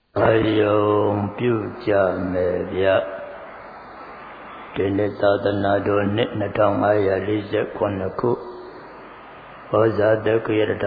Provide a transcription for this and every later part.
အယုံပြုကြမယ်ဗျဒီနေ့သာသနာတော်နှစ်2549ခုဩဇာတက္ကရာ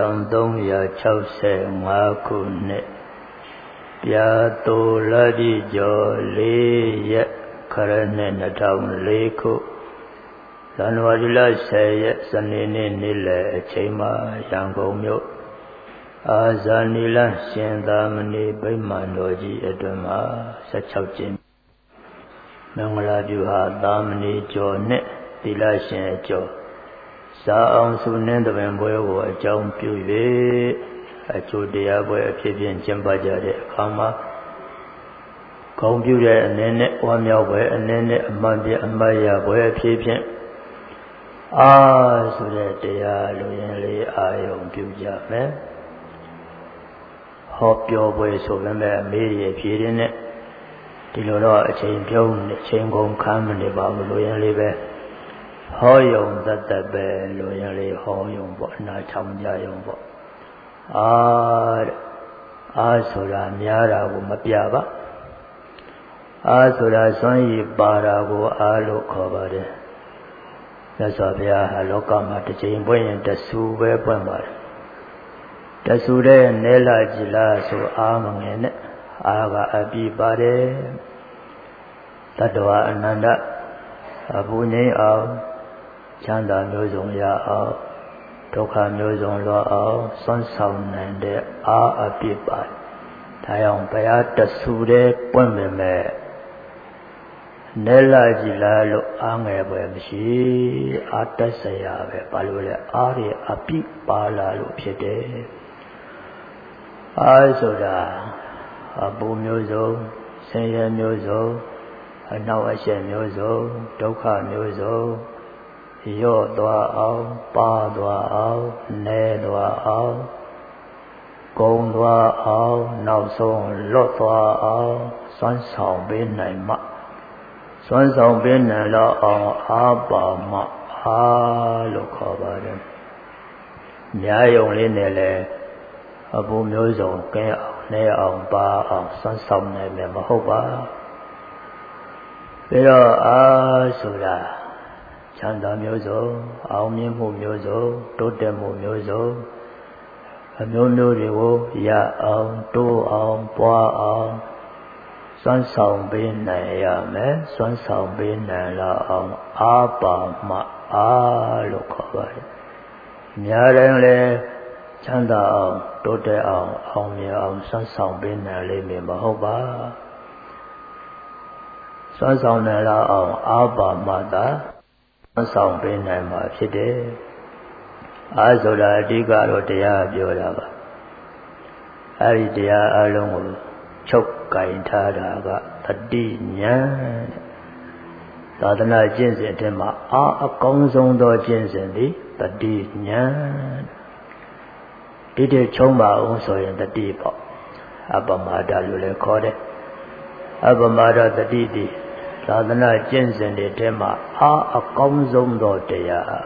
1365ခုနှစ်ပြာတူလတိကျော်4ရက်ခရနှစ်2004ခုဇန်နဝါရီလ10ရက်စနေနေ့နေ့လယ်အချိန်မှာရန်ကုန်မြို့အာဇာနည်လရှင်သာမဏေဗိမာန်တော်ကြီးအတွင်မှာ16ကျင်းမင်္ဂလာပြုဟာသာမဏေကျော်နဲ့သီလရှင်အကျော်စာအောင်စုနှင်းတပင်ပွဲကိုအကြောင်းပြု၍အကျိုးတရားပွဲအဖြစ်ဖြင့်ကျင့်ပကြတဲ့အခါမှာဂုဏ်ပြုတဲ့အနေနဲ့ဝမ်းမြောက်ပွဲအနေနဲ့အမှန်ပြအမှတ်ရပွဲအဖြစ်ဖြင့်ဆိုတဲ့တရားလူရင်လေးအာယုံပြုကြမယ်ဟောပြောပွဲဆိုပေမဲ့အမေရဖြေရင်းနဲ့ဒီလိုတော့အချိန်ပြုံးအချိန်ကုန်ခမ်းမနေပါဘူးလူရင်လေးပဲဟောယုံတတ်ပဲလူရင်လေးဟောယုံပေါ့အနာချောင်ကြယုံပေါ့ဆိုတာများတာကိုမပြပါဆိုတာစွမ်းရည်ပါတာကိုလို့ခေါ်ပါတယ်မြတ်စွာဘုရားဟာလောကမှာတစ်ချိန်ပွင့်ရင်တဆူပဲပွင့်ပါတယ်တဆူတဲ့နဲလာကြည်လားဆိုမငယ်နဲ့ကအပြည့်ပါတယ်တတ္တဝအနန္တအပူငြိမ်းအောင်ချမ်းသာမျိုးစုံရအောင်ဒုက္ခမျိုးစုံလွတ်အောင်စွန့်ဆောင်နိုင်တဲ့အပြည့်ပါတယ်ဒါကြောင့်ဘုရားတဆူတဲ့ပွင့်ပေမဲ့နဲလာကြည်လားလို့ငယ်ပွဲမရှိတက်စရာပဲဘာလို့လဲတွေအပြည့်ပါလာလို့ဖြစ်တယ်ဆိုတာအပူမျိုးစုံဆင်းရဲမျိုးစုံအနောက်အရှက်မျိုးစုံဒုက္ခမျိုးစုံရော့သွားအောင်ပါသွားအောင်နဲသွားအောင်ကုန်သွားအောင်နောက်ဆုံးလွတ်သွားအောင်စွမ်းဆောင်ပေးနိုင်မှစွမ်းဆောင်ပေးနိုင်တော့အောင်ပါမှလို့ခေါ်ပါတယ်ညာယုံလေးနဲ့လည်းအပူမျိုးစုံကဲအောင်နဲအောင်ပါအောင်စွမ်းဆောင်နိုင်မယ်မဟုတ်ပါပြီးတော့ဆိုတာချမ်းသာမျိုးစုံအောင်မြင်မှုမျိုးစုံတိုးတက်မှုမျိုးစုံအမျိုးမျိုးတွေကိုရအောင်တိုးအောင်ပွားအောင်စွမ်းဆောင်ပေးနိုင်ရမယ်စွမ်းဆောင်ပေးနိုင်လောက်အောင်ပါမှလို့ခေါ်ပါတယ်များတယ်လေချမ်းသာအောင်တိုးတက်အောင်အောင်မြင်အောင်စွမ်းဆောင်ပေးနိုင်လိမ့်မယ်မဟုတ်ပါစွမ်းဆောင်နိုင်လောက်အောင်ပါမှသာစွမ်းဆောင်ပေးနိုင်မှာဖြစ်တယ်ဆိုတာအဓိကတော့တရားပြောတာပါအဲဒီတရားအလုံးကိုချုပ်ကင်ထားတာကတတိညာသာသနာကျင့်စဉ်အတွင်းမှာအကောင်းဆုံးသောကျင့်စဉ်သည်တတိညာဒီတည်းချုံးပါအောင်ဆိုရင်တတိပေါ့အပမဒလို့လည်းခေါ်တယ်အပမဒတတိတိသာသနာကျင့်စဉ်တွေထဲမှာအကောင်းဆုံးသောတရား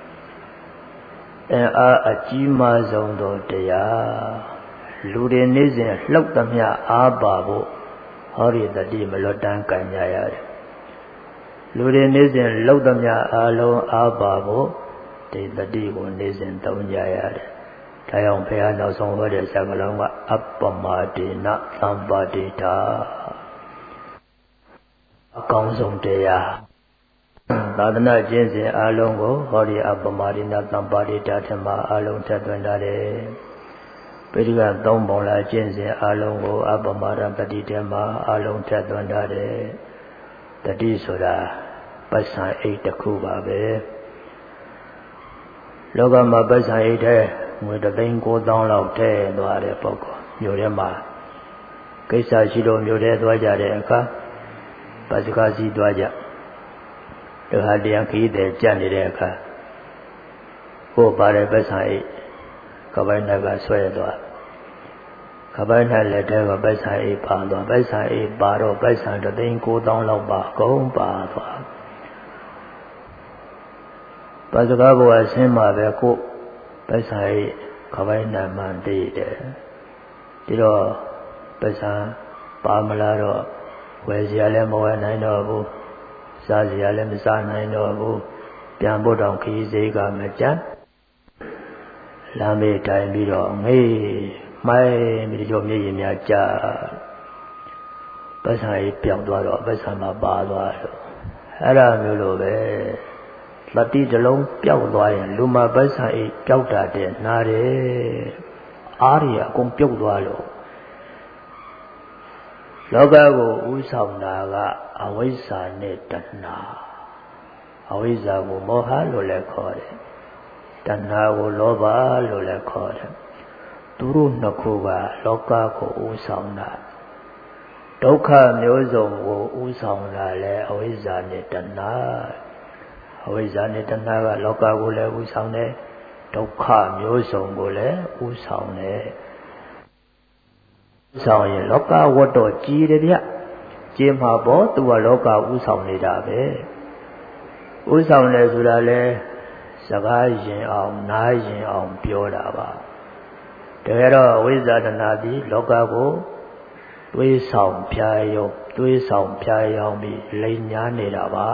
အကြီးမားဆုံးသောတရားလူတွေနေစဉ်လှုပ်သမျှပါဖို့ဟောဒီတတိမလွတ်တမ်းကံကြရတယ်လူတွေနေစဉ်လှုပ်သမျှအလုံးပါဖို့ဒီတတိကိုနေစဉ်သုံးကြရတယ်ဒါကြောင့်ဘုရားနောက်ဆုံးဟောတဲ့စကားလုံးကအပမဒေနသံပါတိတာအကောင်းဆုံးတရားသာသနာကျင့်စဉ်အလုံးကိုဟောဒီအပမဒေနသံပါတိတာထင်မှာအလုံးထက်သွင်းထားတယ်ပိဋက3ပုံလာကျင့်စဉ်အလုံးကိုအပမဒတတိထဲမှာအလုံးထက်သွင်းထားတယ်တတိဆိုတာပစ္ဆံအိတ်တစ်ခုပါပဲလောကမှာပစ္ဆံအိတ်တဲ့ငွေ3,900,000လောက်ထည့်သွားတဲ့ပုဂ္ဂိုလ်မြို့ထဲမှာကိစ္စရှိလို့မြို့ထဲသွားကြတဲ့အခါပါစကားစီသွားကြတခါတည်းခီးတဲ့ကြက်နေတဲ့အခါကိုပါတယ်ပစ္ဆံအိတ်ကပိုင်း၌ကဆွဲသွားကပိုင်း၌လက်ထဲကပစ္ဆံအိတ်ပါသွားပစ္ဆံအိတ်ပါတော့ပစ္ဆံ3,900,000လောက်ပါကုန်ပါသွားပါစကားဘဝဆင်းမှာပဲကိုပစ္ဆံအိတ်ကပိုင်း၌မှန်တည်တယ်ဒီတော့ပတ်စံပါမလာတော့ဝယ်စရာလည်းမဝယ်နိုင်တော့ဘူးစားစရာလည်းမစားနိုင်တော့ဘူးပြန်ဖို့တောင်ခရီးစိတ်ကမကြမ်းလမ်းမေးတိုင်ပြီးတော့ငေးမိုင်းပြီးတော့မျက်ရည်များကျပတ်စံကြီးပြောင်းသွားတော့ပတ်စံမှာပါသွားတော့အဲ့ဒါမျိုးလိုပဲတတိတလုံးပျောက်သွားရင်လူမှာပတ်စံကြီးပျောက်တာတဲ့နားတယ်အားရအကုန်ပြုတ်သွားလို့လောကကိုဥဆောင်တာကအဝိဇ္ဇာနဲ့တဏှာအဝိဇ္ဇာကိုမောဟလို့လည်းခေါ်တယ်တဏှာကိုလောဘလို့လည်းခေါ်တယ်သူတို့နှစ်ခုကလောကကိုဥဆောင်တာဒုက္ခမျိုးစုံကိုဥဆောင်တာလည်းအဝိဇ္ဇာနဲ့တဏှာအဝိဇ္ဇာနဲ့တဏှာကလောကကိုလည်းဥဆောင်တယ်ဒုက္ခမျိုးစုံကိုလည်းဥဆောင်တယ်ဥဆောင်ရင်လောကဝတ္တော်ကြီးတယ်ဗျကြီးမှာပေါ့သူကလောကဥဆောင်နေတာပဲဥဆောင်တယ်ဆိုတာလဲစကားရင်အောင်နားရင်အောင်ပြောတာပါတကယ်တော့အဝိဇ္ဇာတဏှာသည်လောကကိုတွေးဆောင်ဖြာယုံတွေးဆောင်ဖြာယောင်ပြီးလိမ်ညာနေတာပါ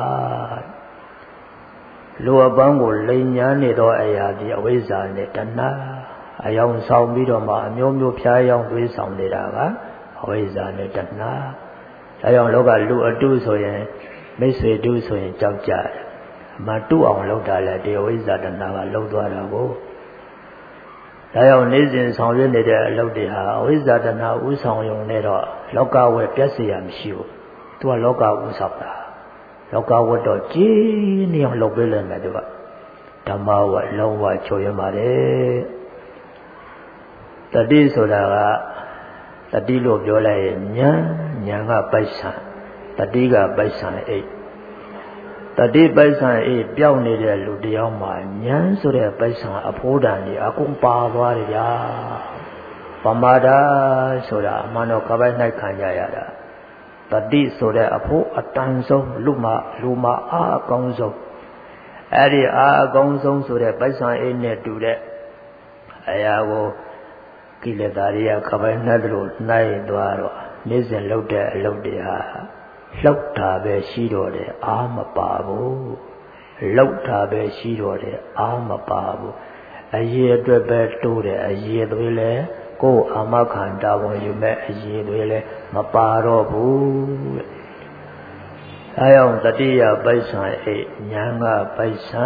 လူအပေါင်းကိုလိမ်ညာနေသောအရာဒီအဝိဇ္ဇာနဲ့တဏှာအယောင်ဆောင်ပြီးတော့မှအမျိုးမျိုးဖြာယောင်တွေးဆောင်နေတာကအဝိဇ္ဇာနဲ့တဏှာဒါကြောင့်လောကလူအတုဆိုရင်မိတ်ဆွေတုဆိုရင်ကြောက်ကြတယ်မတုအောင်လုပ်တာလဲဒီအဝိဇ္ဇာတဏှာကလှုပ်သွားတာကိုဒါကြောင့်နေ့စဉ်ဆောင်ရွက်နေတဲ့အလုပ်တွေဟာအဝိဇ္ဇာတဏှာဥဆောင်ရုံနဲ့တော့လောကဝယ်ပြတ်เสียမရှိဘူးသူကလောကဥဆောင်တာလောကဝတ်တော့ကြီးနေအောင်လုပ်ပေးလိုက်မယ်သူကဓမ္မဝတ်လုံးဝချုပ်ရပါတယ်တတိဆိုတာကတတိလို့ပြောလိုက်ရင်ဉာဏ်ကပိုက်ဆံတတိကပိုက်ဆံအိတ်တတိပိုက်ဆံအိတ်ပြောင်းနေတဲ့လူတယောက်မှာဉာဏ်ဆိုတဲ့ပိုက်ဆံအဖိုးတန်ကြီးအကုန်ပါသွားတယ်ဗျာပမာဒဆိုတာအမှန်တော့ကပိုက်၌ခံကြရတာတတိဆိုတဲ့အဖို့အတန်ဆုံးလူမှာအားအကောင်းဆုံးအဲ့ဒီအားအကောင်းဆုံးဆိုတဲ့ပိုက်ဆံအိတ်နဲ့တူတဲ့အရာကိုကိလေသာတွေကခပိုင်းနှက်လို့နှိုင်းသွားတော့နေ့စဉ်လုပ်တဲ့အလုပ်တွေဟာလှုပ်တာပဲရှိတော့တယ်အားမပါဘူးလှုပ်တာပဲရှိတော့တယ်အားမပါဘူးအရေးအတွက်ပဲတိုးတယ်အရေးသွေးလဲကိုယ်အာမခံတာဝန်ယူမဲ့အရေးတွေလည်းမပါတော့ဘူးအဲကြောင့်တတိယပိုက်ဆံအိတ်ဉာဏ်ကပိုက်ဆံ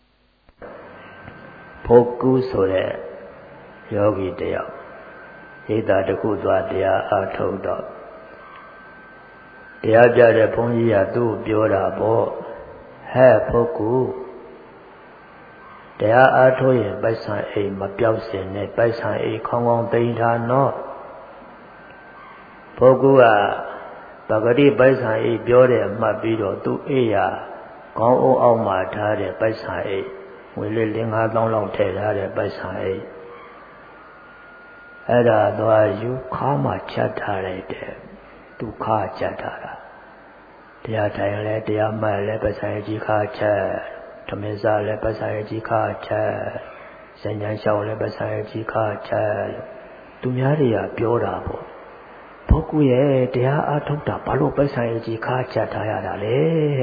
ဖို့ကုဆိုတဲ့ယောဂီတယောက်ဣဒ္ဓတခုသွားတရားအားထုတ်တော့တရားပြတဲ့ဘုန်းကြီးကသူ့ပြောတာပေါ့ဟဲ့ဖို့ကုတရားအားထုတ်ရင်ပိုက်ဆံအိမ်မပြောက်စင်နဲ့ပိုက်ဆံအိမ်ခေါင်းခေါင်းသိမ်းထားနော်ပုဂ္ဂိုလ်ကပဂတိပိုက်ဆံအိမ်ပြောတယ်မှတ်ပြီးတော့သူ့အိယာခေါင်းအုပ်အောက်မှာထားတဲ့ပိုက်ဆံအိမ်ငွေလေး5,000လောက်ထည့်ထားတဲ့ပိုက်ဆံအိမ်အဲ့ဒါသွားယူခါမှချက်ထားလိုက်တယ်သူခါချက်ထားတာတရားထိုင်လဲတရားမှတ်လဲပိုက်ဆံကြီးခါချက်ဓမင်းစားလည်းပစာရကြီးခါချက်ဇဉ္ဉံလျှောက်လည်းပစာရကြီးခါချက်သူများတွေကပြောတာပေါ့ဘုကူရဲ့တရားအားထုတ်တာဘာလို့ပစာရကြီးခါချက်ထားရတာလဲ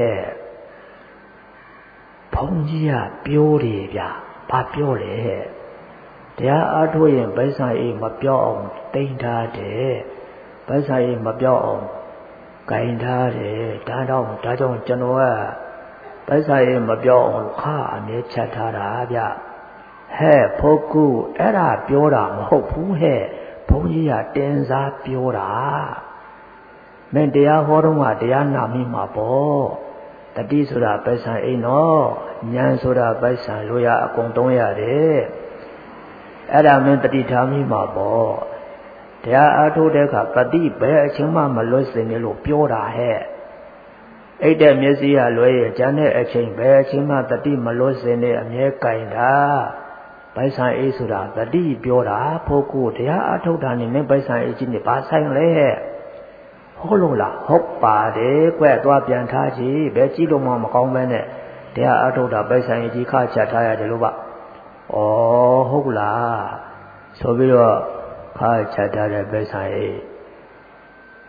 ဘုန်းကြီးကပြောတယ်ဗျဘာပြောလဲတရားအားထုတ်ရင်ပစာရမပြောအောင်တိမ့်ထားတယ်ပစာရမပြောအောင်ဂိုင်ထားတယ်ဒါကြောင့်ကျွန်တော်ကပိုက်ဆံရေးမပြောအောင်ခါအမြဲချက်ထားတာဗျဟဲ့ဖို့ကူအဲ့ဒါပြောတာမဟုတ်ဘူးဟဲ့ဘုန်းကြီးကတင်စားပြောတာမင်းတရားဟောတော့ကတရားနာမိမှာပေါ့တတိဆိုတာပိုက်ဆံအိမ်နော်ဉာဏ်ဆိုတာပိုက်ဆံလိုရအကုန်သုံးရတယ်အဲ့ဒါမင်းတတိထားမိမှာပေါ့တရားအားထုတ်တဲ့အခါတတိဘယ်အချိန်မှမလွတ်စင်နေလို့ပြောတာဟဲ့အိတ်တဲ့မျက်စိကလွဲရကျန်တဲ့အချိန်ပဲအချိန်မှတတိမလို့စင်နေအမြဲကြိုင်တာပိုက်ဆံအိတ်ဆိုတာတတိပြောတာဖို့ကိုတရားအထုတ်တာနေနဲ့ပိုက်ဆံအိတ်ကြီးနေပါဆိုင်လဲဟုတ်လို့လားဟုတ်ပါတယ်ကွသွားပြန်ထားကြည့်ဘယ်ကြည့်လို့မှမကောင်းပဲနဲ့တရားအထုတ်တာပိုက်ဆံအိတ်ကြီးခါချထားရတယ်လို့ပါဩဟုတ်လားဆိုပြီးတော့ခါချထားတဲ့ပိုက်ဆံအိတ်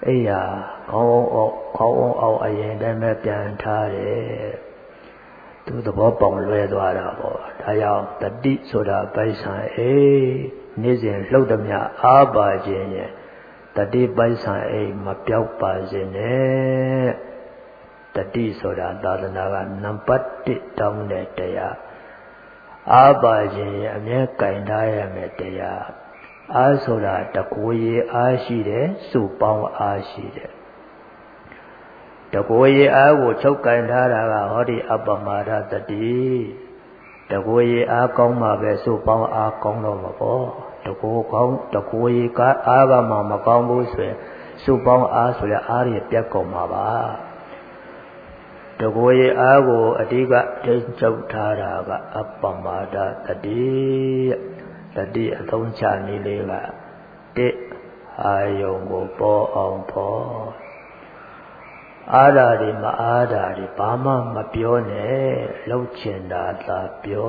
အိယာခေါင်းအောင်အရင်တည်းပဲပြန်ထားတယ်သူသဘောပေါက်လွဲသွားတာပေါ့ဒါကြောင့်တတိဆိုတာပိုက်ဆံအိနေ့စဉ်လှုပ်သမျှအားပါခြင်းရဲ့တတိပိုက်ဆံအိမပြောက်ပါစေနဲ့တတိဆိုတာသာသနာကနံပါတ်1တောင်းတဲ့တရားအားပါခြင်းရဲ့အမြဲကင်ထားရမယ်တရားအားဆိုတာတကိုယ်ရည်အားရှိတယ်စုပေါင်းအားရှိတယ်တကိုယ်ရည်အားကိုချုပ်ကင်ထားတာကဟောဒီအပ္ပမာဒတတိတကိုယ်ရည်အားကောင်းမှပဲစုပေါင်းအားကောင်းတော့မှာပေါ့တကိုယ်ရည်ကအားကမှမကောင်းဘူးဆိုရင်စုပေါင်းအားဆိုရအားရပြတ်ကုန်မှာပါတကိုယ်ရည်အားကိုအဓိကထိန်းချုပ်ထားတာကအပ္ပမာဒတတိတတိအသုံးချနည်းလေးကအာယုံကိုပေါ်အောင်ပေါ်အားဓာတွေမအားဓာတွေဘာမှမပြောနဲ့လှုပ်ချင်တာသာပြော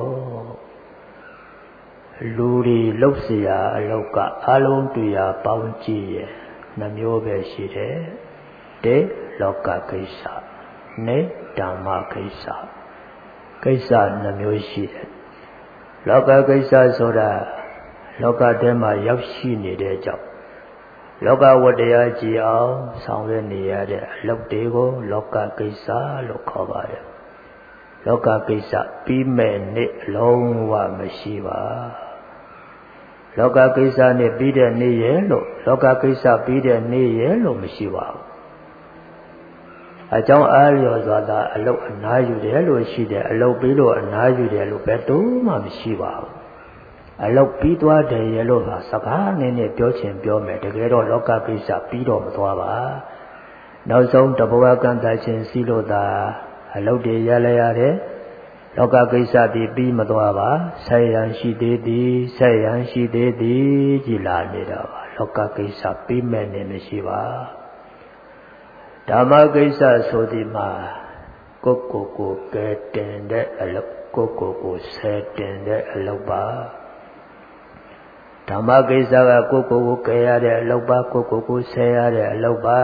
လူတွေလှုပ်เสียအလောက်ကအလုံးတူရာပေါင်းကြည့်ရဲ့နှမျိုးပဲရှိတယ်လောကကိစ္စနဲ့ဓမ္မကိစ္စနှမျိုးရှိတယ်လောကကိစ္စဆိုတာလောကထဲမှာရောက်ရှိနေတဲ့ကြောင့်လောကဝတ္တရားကြည်အောင်ဆောင်ရွက်နေရတဲ့အလုပ်တွေကိုလောကကိစ္စလို့ခေါ်ပါတယ်လောကကိစ္စပြီးမဲ့နေ့လုံးဝမရှိပါလောကကိစ္စနဲ့ပြီးတဲ့နေ့ရဲ့လို့လောကကိစ္စပြီးတဲ့နေ့ရဲ့လို့မရှိပါဘူးအကြောင်းအားလျော်စွာသာအလုတ်အနားယူတယ်လို့ရှိတယ်အလုတ်ပြီးလို့အနားယူတယ်လို့ဘယ်တော့မှမရှိပါဘူးအလုတ်ပြီးသွားတယ်ရဲ့လို့ဟာစကားနဲ့ပြောချင်ပြောမယ်တကယ်တော့လောကကိစ္စပြီးတော့မသွားပါနောက်ဆုံးတဘဝကံတခြင်းစီလို့သာအလုတ်တွေရလဲရတယ်လောကကိစ္စပြီးမသွားပါဆက်ရန်ရှိသေးသည်ကြည်လာနေတာပါလောကကိစ္စပြီးမဲ့နေမရှိပါဓမ္မကိစ္စဆိုဒီမှာကိုကဲတင်တဲ့အလုပ်ကိုဆယ်တင်တဲ့အလုပ်ပါဓမ္မကိစ္စကကိုကဲရတဲ့အလုပ်ပါကိုဆယ်ရတဲ့အလုပ်ပါ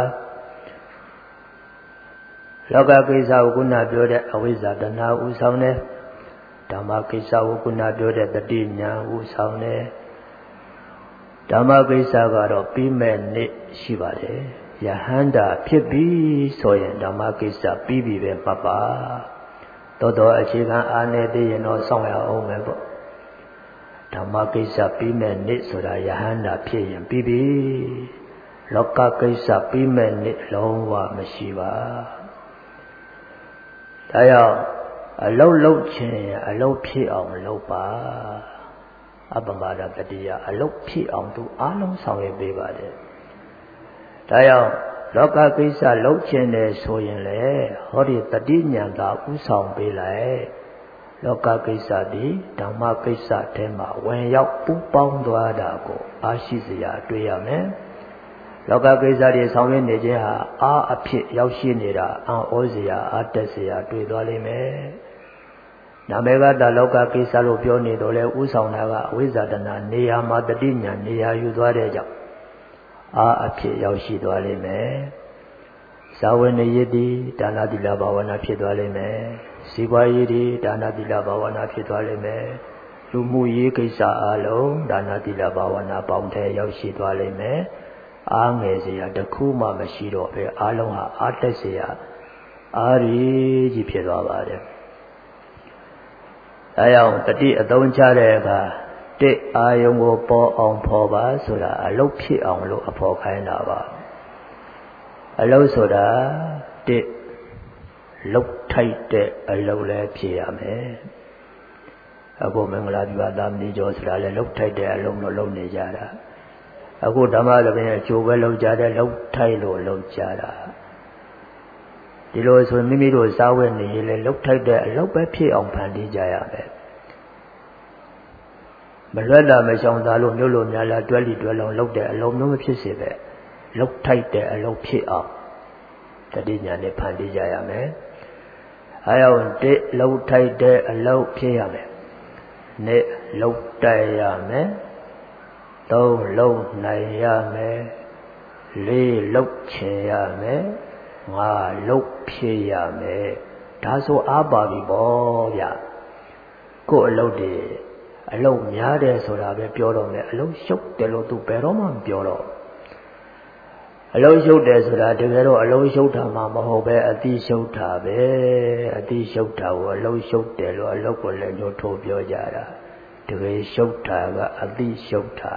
လောကကိစ္စကိုခုနပြောတဲ့အဝိဇ္ဇာတဏှာဥဆောင်တယ်ဓမ္မကိစ္စကိုခုနပြောတဲ့တတိညာဥဆောင်တယ်ဓမ္မကိစ္စကတော့ပြီးမဲ့နေ့ရှိပါတယ်ယဟန္တာဖြစ်ပြီဆိုရင်ဓမ္မကိစ္စပြီးပြီပဲမှတ်ပါတော်အခြေခံအားနဲ့သိရင်တော့စောင့်ရအောင်မယ်ပေါ့ဓမ္မကိစ္စပြီးမဲ့နေ့ဆိုတာယဟန္တာဖြစ်ရင်ပြီးပြီလောကကိစ္စပြီးမဲ့နေ့လုံးဝမရှိပါဒါကြောင့်အလုတ်ခြင်းအလုတ်ဖြစ်အောင်လုပ်ပါအပ္ပမဒတတိယအလုတ်ဖြစ်အောင်သူအားလုံးဆောင်ရွက်ပေးပါတယ်ဒါကြောင့်လောကကိစ္စလုပ်ခြင်းနဲ့ဆိုရင်လေဟောဒီတတိညာသာဥဆောင်ပေးလိုက်လောကကိစ္စဒီဓမ္မကိစ္စထဲမှာဝင်ရောက်ပူးပေါင်းသွားတာကိုအားရှိစရာတွေ့ရမယ်လောကကိစ္စတွေဆောင်ရွက်နေခြင်းဟာအားအဖြစ်ရောက်ရှိနေတာအံ့ဩစရာအားတက်စရာတွေ့သွားလိမ့်မယ်နာမေကတလောကကိစ္စလို့ပြောနေတော့လဲဥဆောင်တာကအဝိဇ္ဇာတဏနေရာမှာတတိညာနေရာယူသွားတဲ့ကြောင့်အားအဖြစ်ရောက်ရှိသွားလိမ့်မယ်ဇာဝေနယတိဒါနသီလဘာဝနာဖြစ်သွားလိမ့်မယ်စီပွားရေးတွေဒါနသီလဘာဝနာဖြစ်သွားလိမ့်မယ်လူမှုရေးကိစ္စအလုံးဒါနသီလဘာဝနာပေါင်းထဲရောက်ရှိသွားလိမ့်မယ်အားငယ်စရာတခုမှမရှိတော့ပဲအားလုံးဟာအားတက်စရာအားရည်ကြီးဖြစ်သွားပါတယ်ဒါကြောင့်တတိအသုံးချတဲ့အခါအာယုံကိုပေါ်အောင်ဖော်ပါဆိုတာအလုတ်ဖြစ်အောင်လို့အဖော်ခိုင်းတာပါအလုတ်ဆိုတာလုတ်ထိုက်တဲ့အလုတ်လည်းဖြစ်ရမယ်အခုမင်္ဂလာပြပါသာမဏေကျော်ဆိုတာလည်းလုတ်ထိုက်တဲ့အလုတ်လို့လုပ်နေကြတာအခုဓမ္မသဘင်အကျိုးပဲလုပ်ကြတယ်လုတ်ထိုက်လို့လုပ်ကြတာဒီလိုဆိုမိမိတို့စားဝတ်နေရင်လည်းလုတ်ထိုက်တဲ့အလုတ်ပဲဖြစ်အောင်ဖန်တီးကြရမယ်မလွတ်တာမရှောင်သာလို့မျိုးလိုများလားတွဲလီတွဲလုံးလုပ်တဲ့အလုံးမျိုးမဖြစ်စေပဲလုတ်ထိုက်တဲ့အလုံးဖြစ်အောင်တတိညာနဲ့ဖန်တီးကြရမယ်အဲအောင်လုတ်ထိုက်တဲ့အလုံးဖြစ်ရမယ်နဲ့လုတ်တိုက်ရမယ်သုံးလုံးနိုင်ရမယ် 4လုပ်ချင်ရမယ်5လုပ်ဖြစ်ရမယ်ဒါဆိုအားပါပြီပေါ့ဗျကို့အလုပ်တွေအလုပ်များတယ်ဆိုတာပဲပြောတော့မယ်အလုပ်ရှုပ်တယ်လို့သူဘယ်တော့မှမပြောတော့အလုံးရှုပ်တယ်ဆိုတာတကယ်တော့အလုံးရှုပ်တာမှမဟုတ်ပဲအတိရှုပ်တာပဲအတိရှုပ်တာကိုအလုံးရှုပ်တယ်လို့အလုပ်ကိုလည်းညှို့ထိုးပြောကြတာတကယ်ရှုပ်တာကအတိရှုပ်တာ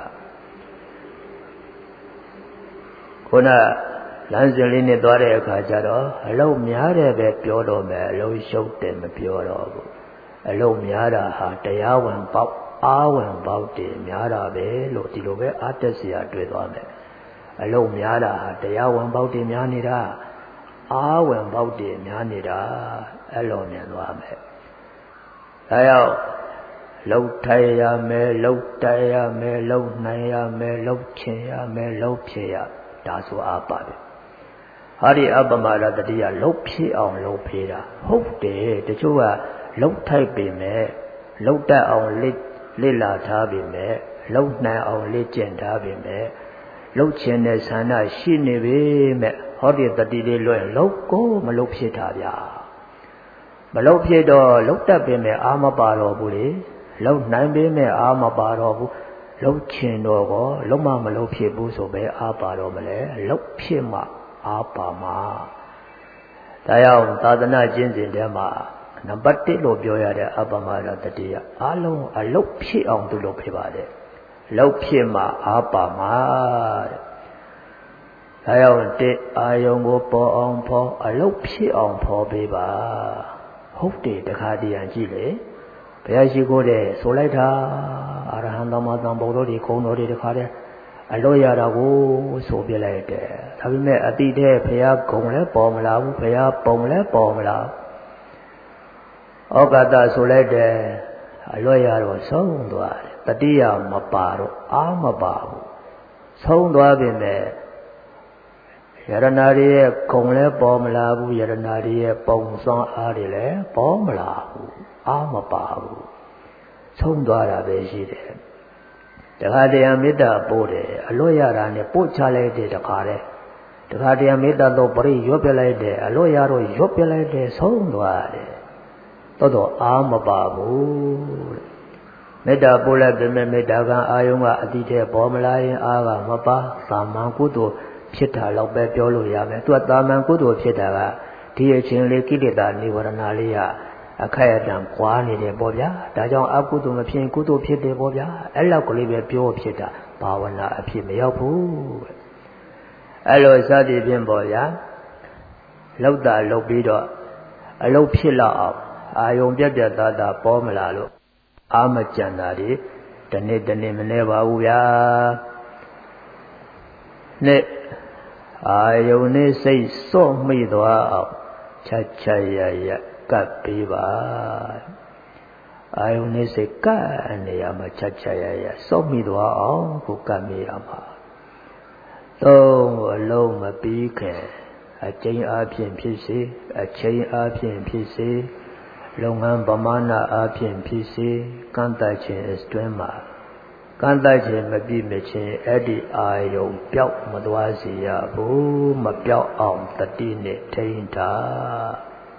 ခုနလမ်းစဉ်လေးနဲ့သွားတဲ့အခါကျတော့အလုံးများတယ်ပဲပြောတော့မယ်အလုံးရှုပ်တယ်မပြောတော့ဘူးအလုံးများတာဟာတရားဝင်ပေါက်အားဝင်ပေါက်တယ်များတာပဲလို့ဒီလိုပဲအားတက်စရာတွေ့သွားမယ်အလုံးများတာဟာတရားဝင်ပေါက်တယ်များနေတာအားဝင်ပေါက်တယ်များနေတာအဲ့လိုမြင်သွားမယ်ဒါကြောင့်လှုပ်ထိုင်ရမယ်လှုပ်တိုက်ရမယ်လှုပ်နိုင်ရမယ်လှုပ်ချင်ရမယ်လှုပ်ဖြစ်ရဒါဆိုအားပါတယ်ဟာဒီအပ္ပမဒတတိယလှုပ်ဖြစ်အောင်လှုပ်ဖေးတာဟုတ်တယ်တချို့ကလှုပ်ထိုက်ပေမဲ့လှုပ်တတ်အောင်လေ့လာထားပေမဲ့လှုပ်နိုင်အောင်လေ့ကျင့်ထားပေမဲ့လှုပ်ခြင်းတဲ့ဆန္ဒရှိနေပေမဲ့ဟောဒီတတိလေးလွဲလှုပ်ကိုမလှုပ်ဖြစ်တာဗျာမလှုပ်ဖြစ်တော့လှုပ်တတ်ပေမဲ့အာမပါတော့ဘူးလေလှုပ်နိုင်ပေမဲ့အာမပါတော့ဘူးလှုပ်ခြင်းတော့ကောလှုပ်မှမလှုပ်ဖြစ်ဘူးဆိုပဲအာပါတော့မလဲလှုပ်ဖြစ်မှအာပါမှာဒါကြောင့်သာသနာကျင့်စဉ်ထဲမှာနံပါတ်1လို့ပြောရတဲ့အပ္ပမဒတတိယအလုံးအလုတ်ဖြစ်အောင်သူလုပ်ဖြစ်ပါတယ်လုတ်ဖြစ်မှအာပါမှာတဲ့ဒါကြောင့်အာယုံကိုပေါ်အောင်ဖော်အလုတ်ဖြစ်အောင်ဖော်ပေးပါဟုတ်တယ်တခါတည်းရန်ကြည့်လေဘုရားရှိခိုးတဲ့ဆိုလိုက်တာအရဟံသမ္မာသမ္ဗုဒ္ဓတွေခုံတော်တွေတခါတည်းအလွတ်ရတာကိုဆိုပြလိုက်တယ်ဒါပေမဲ့အတိတဲ့ဘုရားဂုံလည်းပေါ်မလာဘူးဘုရားပုံလည်းပေါ်မလာဩကာသဆိုလိုက်တယ်အလွတ်ရတော့ဆုံးသွားတယ်တတိယမပါတော့အာမပါဘူးဆုံးသွားပြီမဲ့ယရနာတွေရဲ့ဂုံလည်းပေါ်မလာဘူးယရနာတွေရဲ့ပုံစွမ်းအားတွေလည်းပေါ်မလာဘူးအာမပါဘူးဆုံးသွားတာပဲရှိတယ်တခါတည်းမေတ္တာပို့တယ်အလွတ်ရတာနဲ့ပို့ချလိုက်တဲ့တခါတည်းမေတ္တာတော့ပရိရွတ်ပြလိုက်တယ်အလွတ်ရတော့ရွတ်ပြလိုက်တယ်ဆုံးသွားတယ်တော့အာမပါဘူးမေတ္တာပို့လိုက်ပေမဲ့မေတ္တာကအာယုံကအတိတဲ့ပေါ်မလာရင်အာကမပါသာမန်ကုသိုလ်ဖြစ်တာတော့ပဲပြောလို့ရမယ်သူကသာမန်ကုသိုလ်ဖြစ်တာကဒီအချင်းလေးကိလေသာနိဝရဏလေးကအခိုက်အတန့်ကွာနေတယ်ပေါ့ဗျာဒါကြောင့်အကုသိုလ်မဖြစ်ရင်ကုသိုလ်ဖြစ်တယ်ပေါ့ဗျာအဲ့လောက်ကလေးပဲပြောဖြစ်တာဘာဝနာအဖြစ်မရောက်ဘူးအဲ့လိုစသည်ဖြင့်ပေါ့ဗျာလောက်တာလောက်ပြီးတော့အလုတ်ဖြစ်လောက်အောင်အာယုံပြတ်ပြတ်သားသားပေါ်မလာလို့အာမကြံတာဒီတနေ့မနေပါဘူးဗျာနဲ့အာယုံနဲ့စိတ်စော့မိသွားအောင်ချရကပ်ပေးပါအာယုန်နဲ့စိတ်ကပ်နေရမှာချရစော့မိသွားအောင်ကိုကပ်မိရမှာသုံးအလုံးမပြီးခင်အကျဉ်းအားဖြင့်ဖြစ်စေအချိန်အားဖြင့်ဖြစ်စေလုပ်ငန်းပမာဏအားဖြင့်ဖြစ်စေကန့်တတ်ခြင်းအတွင်းမှာကန့်တတ်ခြင်းမပြည့်မချင်းအဲ့ဒီအာယုံပျောက်မသွားစေရဘူးမပျောက်အောင်တတိနဲ့ထိန်းထား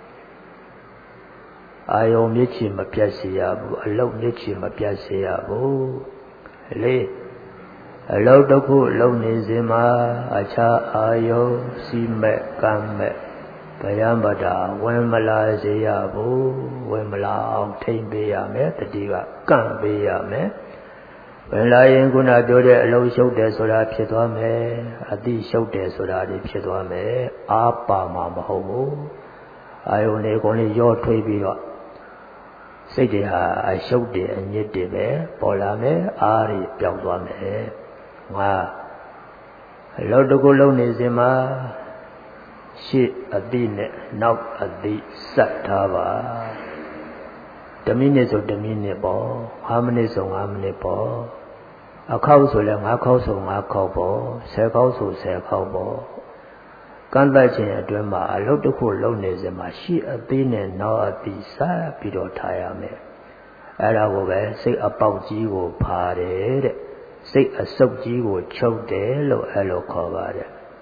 အာယုံမျက်ခြေမပြတ်စေရဘူးအလုတ်မျက်ခြေမပြတ်စေရဘူးလေးအလုတ်တစ်ခုလုံးနေစဉ်မှာအခြားအာယုံစီမဲ့ကံမဲ့ဗယံပဒါဝင်မလာစေရဘူးဝင်မလာအောင်ထိန်းပေးရမယ်တတိကကန့်ပေးရမယ်ဝင်လာရင်ခုနပြောတဲ့အလုံးရှုပ်တယ်ဆိုတာဖြစ်သွားမယ်အတိရှုပ်တယ်ဆိုတာဒီဖြစ်သွားမယ်အာပါမှာမဟုတ်ဘူးအာယုန်လေးကိုလေးရောထွေးပြီးတော့စိတ်တွေဟာအရှုပ်တယ်အညစ်တွေပဲပေါ်လာမယ်အားတွေပျောက်သွားမယ်ငါအလုံးတစ်ခုလုံးနေစဉ်မှာရှေ့အတိနဲ့နောက်အတိဆက်ထားပါ10မိနစ်ဆို10မိနစ်ပေါ့5မိနစ်ဆို5မိနစ်ပေါ့အခေါက်ဆိုလဲ5ခေါက်ဆို5ခေါက်ပေါ့10ခေါက်ဆို10ခေါက်ပေါ့ကန့်တတ်ခြင်းအတွင်းမှာအလုပ်တစ်ခုလုပ်နေစဉ်မှာရှေ့အသေးနဲ့နောက်အတိဆက်ပြီးတော့ထားရမယ်အဲ့ဒါကိုပဲစိတ်အပေါက်ကြီးကိုဖာတယ်တဲ့စိတ်အဆုပ်ကြီးကိုချုပ်တယ်လို့အဲ့လိုခေါ်ပါတယ်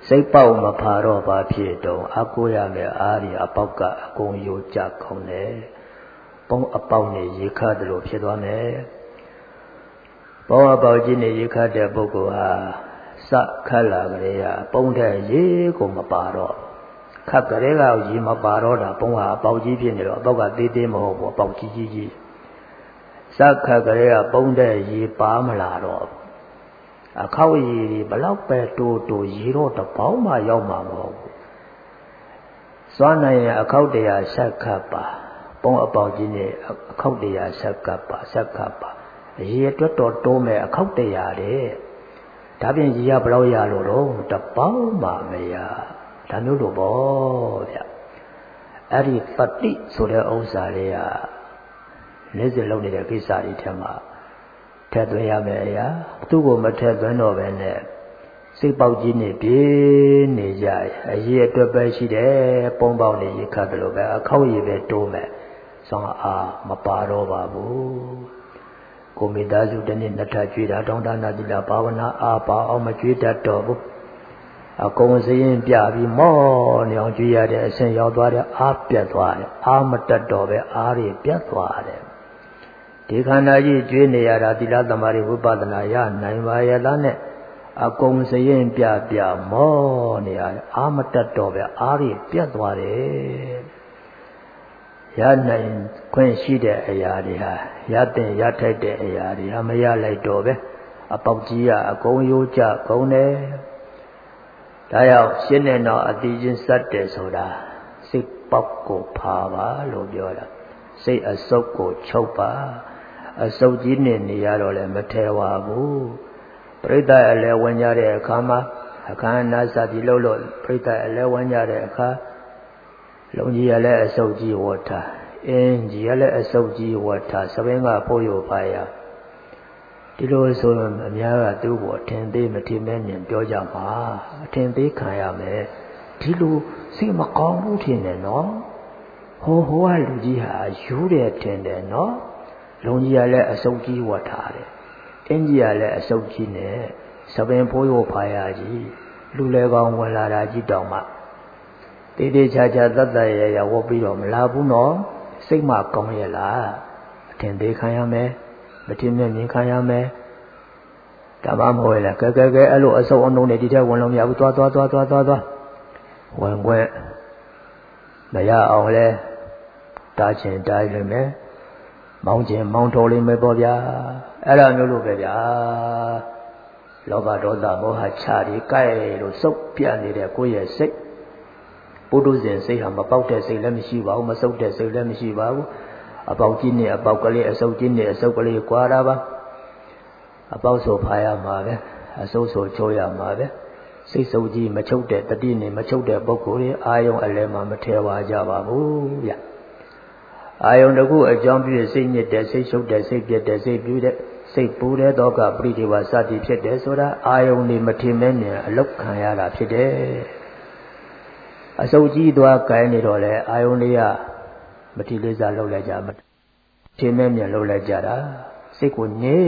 စိတ်ပေါက်မဖာတော့ဘာဖြစ်တော့အကိုရမယ်အားဒီအပေါက်ကအကုန်ယိုကျခုံတယ်ပုံအပေါက်နဲ့ရေခတ်တယ်လို့ဖြစ်သွားမယ်ပုံအပေါက်ကြီးနဲ့ရေခတ်တဲ့ပုဂ္ဂိုလ်ဟာစခတ်လာကြတဲ့ပုံတဲ့ရေကိုမပါတော့ခတ်ကြတဲ့ကရေမပါတော့တာပုံဟာအပေါက်ကြီးဖြစ်နေတော့အပေါက်ကသေးသေးမဟုတ်ဘူးအပေါက်ကြီးကြီးစခတ်ကြတဲ့ကပုံတဲ့ရေပါမလာတော့အခောက်ရည်တွေဘလောက်ပဲတိုးရေတော့တပေါင်းမှရောက်မှာမဟုတ်ဘူးစွမ်းနိုင်ရင်အခောက်တရားဆက်ခတ်ပါပုံအပေါက်ကြီးနဲ့အခောက်တရားဆက်ကပ်ပါရေအတွက်တော်တိုးမဲ့အခောက်တရားတဲ့ဒါပြင်ရေရဘလောက်ရလို့တော့တပေါင်းမှမရဒါမျိုးလိုပေါ့ဗျအဲ့ဒီပฏิဆိုတဲ့ဥစ္စာတွေကနေ့စဉ်လုပ်နေတဲ့ကိစ္စတွေထဲမှာထည့်သွင်းရမယ်အရာသူ့ကိုမထည့်သွင်းတော့ပဲနဲ့စိတ်ပေါက်ကြီးနေပြေးနေကြအရေအတွက်ပဲရှိတယ်ပုံပေါက်နေရေခတ်တယ်လို့ပဲအခောက်ရည်ပဲတိုးမဲ့ဆောင်းအားမပါတော့ပါဘူးကိုမိသားစုတစ်နေ့နှစ်ထပ်ကြွေးတာတောင်းတနာတိလာဘာဝနာအားပါအောင်မကြွေးတတ်တော့ဘူးအကုန်စရင်ပြပြီးမောနေအောင်ကြွေးရတဲ့အဆင့်ရောက်သွားတဲ့အားပြတ်သွားတယ်အားမတတ်တော့ပဲအားတွေပြတ်သွားတယ်ဒီခန္ဓာကြီးကြွေးနေရတာသီလသမာဓိဝိပဿနာရနိုင်ပါရဲ့လားနဲ့အကုန်စရင်ပြမောနေရတယ်အားမတတ်တော့ပဲအားတွေပြတ်သွားတယ်ရနိုင်ခွင့်ရှိတဲ့အရာတွေဟာရတဲ့ရထိုက်တဲ့အရာတွေဟာမရလိုက်တော့ပဲအပေါက်ကြီးကအကုန်ရိုးကြကုန်တယ်ဒါရောက်ရှင်းနေတော့အတိချင်းစတ်တယ်ဆိုတာစိတ်ပေါက်ကိုဖာပါလို့ပြောတာစိတ်အစုပ်ကိုချုပ်ပါအစုပ်ကြီးနဲ့နေရတော့လည်းမထဲဝဘူးပရိသတ်အလဲဝင်ကြတဲ့အခါမှာအခမ်းအနားစသည်လို့ပရိသတ်အလဲဝင်ကြတဲ့အခါလုံကြီးရလည်းအစုပ်ကြီးဝတ်ထားအင်းကြီးရလည်းအစုပ်ကြီးဝတ်ထားစပင်းကပို့ရပါရဒီလိုဆိုရင်အများကသူ့ကိုအထင်သေးမထင်မဲ့မြင်ပြောကြမှာအထင်သေးခံရမယ်ဒီလိုစိတ်မကောင်းဘူးထင်တယ်နော်ဟိုကလူကြီးဟာယူတယ်ထင်တယ်နော်လုံကြီးရလည်းအစုပ်ကြီးဝတ်ထားတယ်အင်းကြီးရလည်းအစုပ်ကြီးနဲ့စပင်းပိုးရပါရကြီးလူလေကောင်ဝင်လာတာကြီးတောင်မှတေးသေးချာချာတတ်တတ်ရရဝတ်ပြီးတော့မလာဘူးနော်စိတ်မကောင်းရဲ့လားအထင်သေးခံရမယ်မထင်မဲ့မြင်ခံရမယ်ဒါမှမဟုတ်လေကဲအဲ့လိုအစုံအုံနဲ့ဒီထက်ဝင်လို့မရဘူးသွားဝင်ခွင့်မရအောင်လဲတားချင်တားလိမ့်မယ်မောင်းချင်မောင်းတော်လိမ့်မယ်ပေါ့ဗျာအဲ့လိုမျိုးလို့ပဲဗျာလောဘဒေါသမောဟခြားပြီးကြိုက်လို့စုပ်ပြတ်နေတဲ့ကိုယ့်ရဲ့စိတ်ပုထုဇဉ်စိတ်ဟာမပေါက်တဲ့စိတ်လည်းမရှိပါဘူးမစုပ်တဲ့စိတ်လည်းမရှိပါဘူးအပေါက်ကြီးနဲ့အပေါက်ကလေးအစုပ်ကြီးနဲ့အစုပ်ကလေးကွာတာပါအပေါက်ဆိုဖာရမှာပဲအစုပ်ဆိုချိုးရမှာပဲစိတ်စုပ်ကြီးမချုပ်တဲ့တတိနဲ့မချုပ်တဲ့ပုဂ္ဂိုလ်တွေအာယုံအလဲမှာမထဲပါကြပါဘူးဗျအာယုံတခုအကြောင်းပြည့်စိတ်ညစ်တဲ့စိတ်ရှုပ်တဲ့စိတ်ပြက်တဲ့စိတ်ပြူတဲ့စိတ်ပူတဲ့တော့ကပရိဒီဝစသည်ဖြစ်တယ်ဆိုတာအာယုံတွေမထင်မဲနဲ့အလောက်ခံရတာဖြစ်တယ်အစုပ်ကြီးသွားကိုင်းနေတော့လေအာယုန်လေးကမထီလေးစားလှုပ်လိုက်ကြမထင်မဲ့မြင်လှုပ်လိုက်ကြတာစိတ်ကိုညေ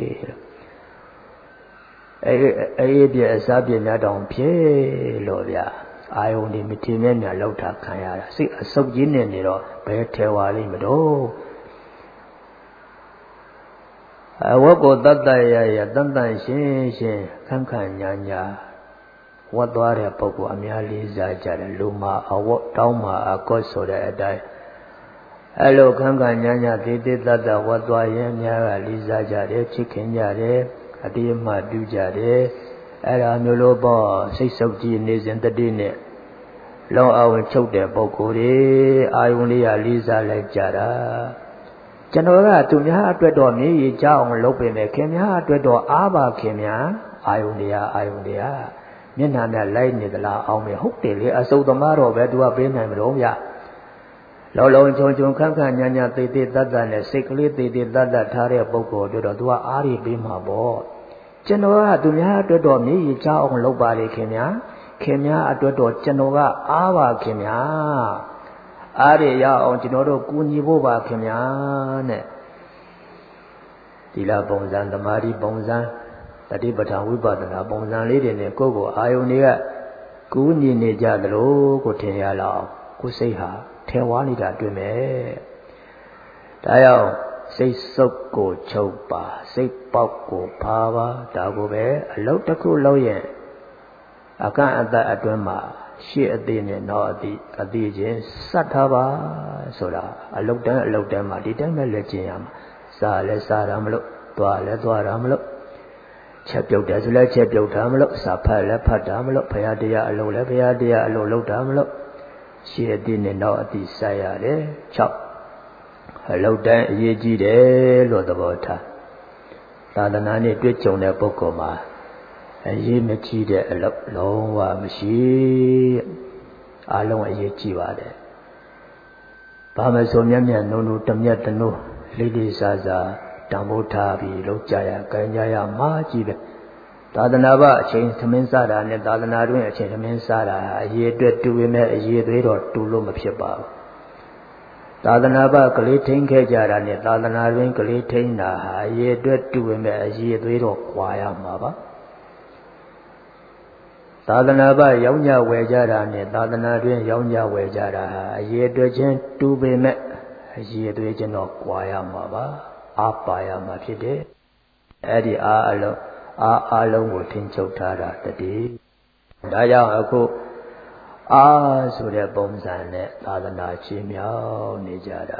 အေးပြအစားပြများတောင်ဖြစ်လို့ဗျအာယုန်ဒီမထင်မဲ့မြင်လှုပ်တာခံရတာစိတ်အစုပ်ကြီးနဲ့နေတော့ဘယ်ထဲဝါလိမ့်မတော့အဝတ်ကိုတတ်တရရတန်တန်ရှင်းရှင်းခန့်ညာညာဝတ်သွားတဲ့ပုဂ္ဂိုလ်အများလေးစားကြတယ်လူမှာအဝတ်တောင်းမှာအကော့ဆိုတဲ့အတိုင်းအဲ့လိုခံခံညာညာသေးသေးတတ်တဝတ်သွားရင်အများကလေးစားကြတယ်ချစ်ခင်ကြတယ်အတိအမှပြုကြတယ်အဲ့ဒါမျိုးလိုပေါ့စိတ်ဆုပ်ကြည်နေစဉ်တတိနဲ့လောအဝင်ချုပ်တဲ့ပုဂ္ဂိုလ်တွေအာယုန်လေးကလေးစားလိုက်ကြတာကျွန်တော်ကသူများအတွက်တော့မြည်ရကြအောင်လုပ်ပေမဲ့ခင်များအတွက်တော့အားပါခင်များအာယုန်တရားမျက်နှာနဲ့လိုက်နေသလားအောင်မယ်ဟုတ်တယ်လေအစုပ်သမားတော့ပဲသူကပေးနိုင်မလို့ဗျလောလုံးချုံခန့်ညာညာသေးသေးတတ်တတ်နဲ့စိတ်ကလေးသေးသေးတတ်တတ်ထားတဲ့ပုဂ္ဂိုလ်တို့တော့သူကအားရပေးမှာပေါ့ကျွန်တော်ကသူများအတွက်တော့မြည်ရကြအောင်လုပ်ပါလေခင်များအတွက်တော့ကျွန်တော်ကအားပါခင်များအားရရအောင်ကျွန်တော်တို့ကူညီဖို့ပါခင်များနဲ့ဒီလားပုံစံသမာဓိပုံစံတတိပဋ္ဌာန်ဝိပဿနာပုံစံလေးတွေနဲ့ကိုယ့်ကိုအာယုန်တွေကကူးညီနေကြသလိုကိုထင်ရလောက်ကိုစိတ်ဟာထဲဝါနေတာတွေ့မယ်ဒါကြောင့်စိတ်စုပ်ကိုချုပ်ပါစိတ်ပေါက်ကိုဖာပါဒါကိုပဲအလုတ်တစ်ခုလုံးရဲ့အကန့်အသတ်အတွင်းမှာရှေ့အသေးနဲ့နောက်အသေးချင်းစတ်ထားပါဆိုတာအလုတ်တန်းမှာဒီတိုင်းပဲလက်ကျင်ရမှာစားလဲစားတာမလို့သွားလဲသွားတာမလို့ချက်ပြုတ်တယ်ဆိုလဲချက်ပြုတ်တာမလို့စာဖတ်လဲဖတ်တာမလို့ဘုရားတရားအလုံးလဲဘုရားတရားအလုံးလုပ်တာမလို့ရှေ့အသေးနဲ့နောက်အသေးစားရတယ်6အလုတ်တန်းအရေးကြီးတယ်လို့သဘောထားသာသနာနဲ့တွေ့ကြုံတဲ့ပုဂ္ဂိုလ်မှာအရေးမကြီးတဲ့အလုပ်လုံးဝမရှိအလုံးအရေးကြီးပါတယ်ဘာမဆိုမြတ်မြတ်နုံနုံတမြတ်တနိုးလေးလေးစားစားတံမိုးထားပြီးလောက်ကြရကြင်ကြရမှာကြီးပဲသာသနာ့ဘအချိန်သမင်းစားတာနဲ့သာသနာတွင်အချိန်သမင်းစားတာအရေးအတွက်တူပေမဲ့အရေးသွေးတော့တူလို့မဖြစ်ပါဘူးသာသနာ့ဘကလေးထိန်ခဲ့ကြတာနဲ့သာသနာတွင်ကလေးထိန်တာဟာအရေးအတွက်တူပေမဲ့အရေးသွေးတော့ကွာရမှာပါသာသနာ့ဘရောင်းကြဝယ်ကြတာနဲ့သာသနာတွင်ရောင်းကြဝယ်ကြတာဟာအရေးအတွက်ချင်းတူပေမဲ့အရေးသွေးချင်းတော့ကွာရမှာပါအားပါရမှာဖြစ်တယ်အဲ့ဒီအားအလုံးကိုထင်ချုပ်ထားတာတည်းဒါကြောင့်အခုအားဆိုတဲ့ပုံစံနဲ့သာသနာချီးမြှောက်နေကြတာ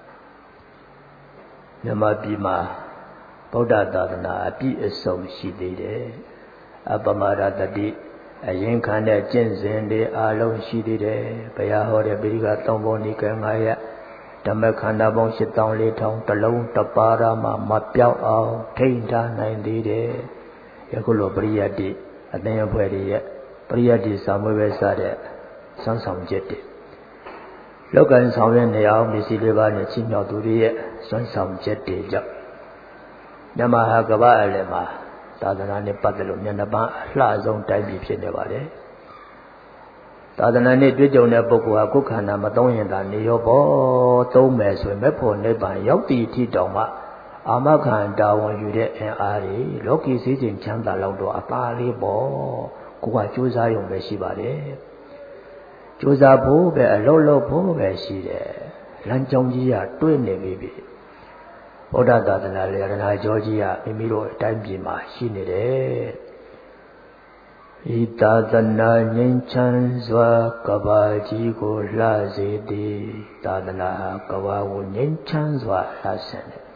မြန်မာပြည်မှာဗုဒ္ဓသာသနာအပြည့်အစုံရှိသေးတယ်အပမဒတတိအရင်ခံတဲ့ကျင့်စဉ်တွေအားလုံးရှိသေးတယ်ဘုရားဟောတဲ့ပိဋကသုံးပုံနိကေ9ရပ်ဓမ္မခန္ဓာပေါင်း84,000တစ်လုံးတစ်ပါးမှမပြောက်အောင်ထိန်းထားနိုင်သေးတယ်ယခုလိုပရိယတ်တိအသင်အဖွဲ့တွေရဲ့ပရိယတ်တိစာမွေးပဲစတဲ့စွမ်းဆောင်ချက်တွေလောကင်ဆောင်ရနေအောင်ဒီစီလေးပါးနဲ့ချင်းမြောက်သူတွေရဲ့စွမ်းဆောင်ချက်တွေကြောင့်မြမဟာကမ္ဘာအလယ်မှာသာသနာနဲ့ပတ်သက်လို့မျက်နှာပန်းအလှဆုံးတိုင်းပြည်ဖြစ်နေပါလေသာသနာနဲ့တွေ့ကြုံတဲ့ပုဂ္ဂိုလ်ဟာကိုယ်ခန္ဓာမသုံးရင်သာနေရောပေါ့သုံးမယ်ဆိုရင်မဲ့ဖို့နိဗ္ဗာန်ရောက်တည်ထီတောင်မှအာမခံတာဝန်ယူတဲ့အင်အားတွေလောကီစည်းစိမ်ချမ်းသာလောက်တော့အပါလေးပေါ့ကိုကကြိုးစားရုံပဲရှိပါတယ်ကြိုးစားဖို့ပဲအလုပ်လုပ်ဖို့ပဲရှိတယ်လမ်းကြောင်းကြီးကတွေးနေပြီဗုဒ္ဓသာသနာလေရနာကျော်ကြီးကမိမိတို့အတိုင်းပြည်မှာရှိနေတယ်ဤသာသနာငြိမ်းချမ်းစွာကဘာကြီးကိုလှစေသည်သာသနာကဘာကိုငြိမ်းချမ်းစွာလှဆင်တယ်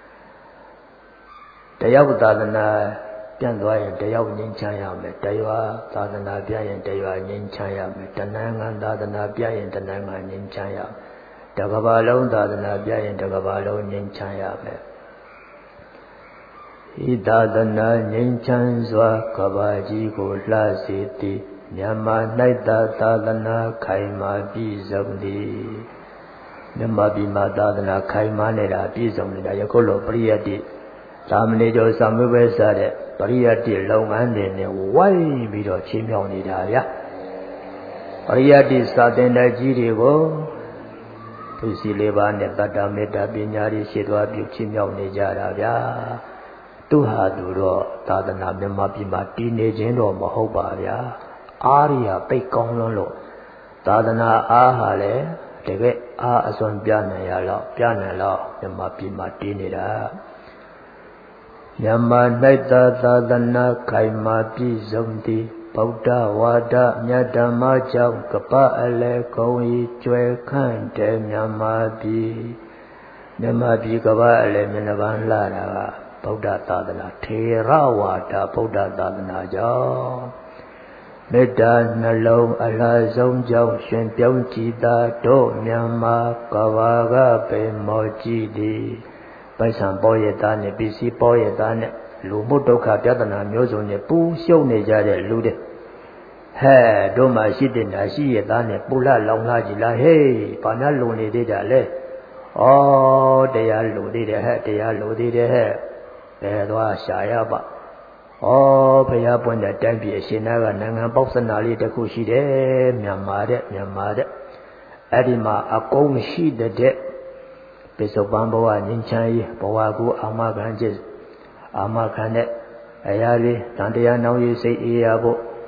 တရားသာသနာပြန့်သွားရင်တရားငြိမ်းချမ်းရမယ်တရားသာသနာပြန့်ရင်တရားငြိမ်းချမ်းရမယ်တဏှာသာသနာပြန့်ရင်တဏှာငြိမ်းချမ်းရမယ်တကဘာလုံးသာသနာပြန့်ရင်တကဘာလုံးငြိမ်းချမ်းရမယ်ဤသာသနာငြိမ်းချမ်းစွာကဘာကြီးကိုလှစေသည်မြန်မာ၌သာသနာခိုင်မာပြည့်စုံသည်မြန်မာပြည်မှာသာသနာခိုင်မာနေတာပြည့်စုံနေတာယခုလိုပရိယတ်တိသာမဏေတော်စာမေးပွဲစားတဲ့ပရိယတ်တိလုပ်ငန်းတွေနဲ့ဝိုင်းပြီးတော့ချင်းမြောက်နေတာဗျပရိယတ်တိစာသင်တဲ့ကြီးတွေကိုသူစီလေးပါးနဲ့တတ္တမေတ္တာပညာတွေရှိသွားပြုချင်းမြောက်နေကြတာဗျာသူဟာသူတော့သာသနာမြန်မာပြည်မှာတည်နေခြင်းတော့မဟုတ်ပါဗျာအားရပိတ်ကောင်းလွန်းလို့သာသနာအားဟာလည်းတကယ်အားအစွမ်းပြနိုင်ရတော့မြန်မာပြည်မှာတည်နေတာမြန်မာ၌သာသနာခိုင်မာပြည့်စုံသည်ဗုဒ္ဓဝါဒမြတ်ဓမ္မကြောင့်ကပ္ပအလဲကုံဤကျွယ်ခန့်တဲ့မြန်မာပြည်ကပ္ပအလဲမျက်နှာပန်းလှတာကဗုဒ္ဓသာသနာထေရဝါဒဗုဒ္ဓသာသနာကြောင့်မေတ္တာနှလုံးအလားဆုံးကြောင့်ရှင်ပြုံးကြည်သာတို့မြန်မာကဘာကပေမောကြည်သည်ပိုက်ဆံပေါ်ရတာနဲ့ပစ္စည်းပေါ်ရတာနဲ့လူမှုဒုက္ခပြဿနာမျိုးစုံနဲ့ပူရှုံနေကြတဲ့လူတွေဟဲ့တို့မှရှိတဲ့နာရှိရတာနဲ့ပူလာလောင်လာကြည်လားဟေးဘာများလုံနေသေးကြလဲဩတရားလူသေးတယ်ဟဲ့တရားလူသေးတယ်ဟဲ့ဘယ်သွားရှာရပါဩဘုရားပွင့်တဲ့တိုင်းပြည်အရှင်နာကနိုင်ငံပေါက်စနာလေးတစ်ခုရှိတယ်မြန်မာတဲ့အဲ့ဒီမှာအကုန်ရှိတဲ့ပိဿုပန်ဘဝငြိမ်းချမ်းရေးဘဝကိုအာမခံတဲ့အရာလေးတန်တရားနောင်ရေးစိတ်အေးရဖို့ဒ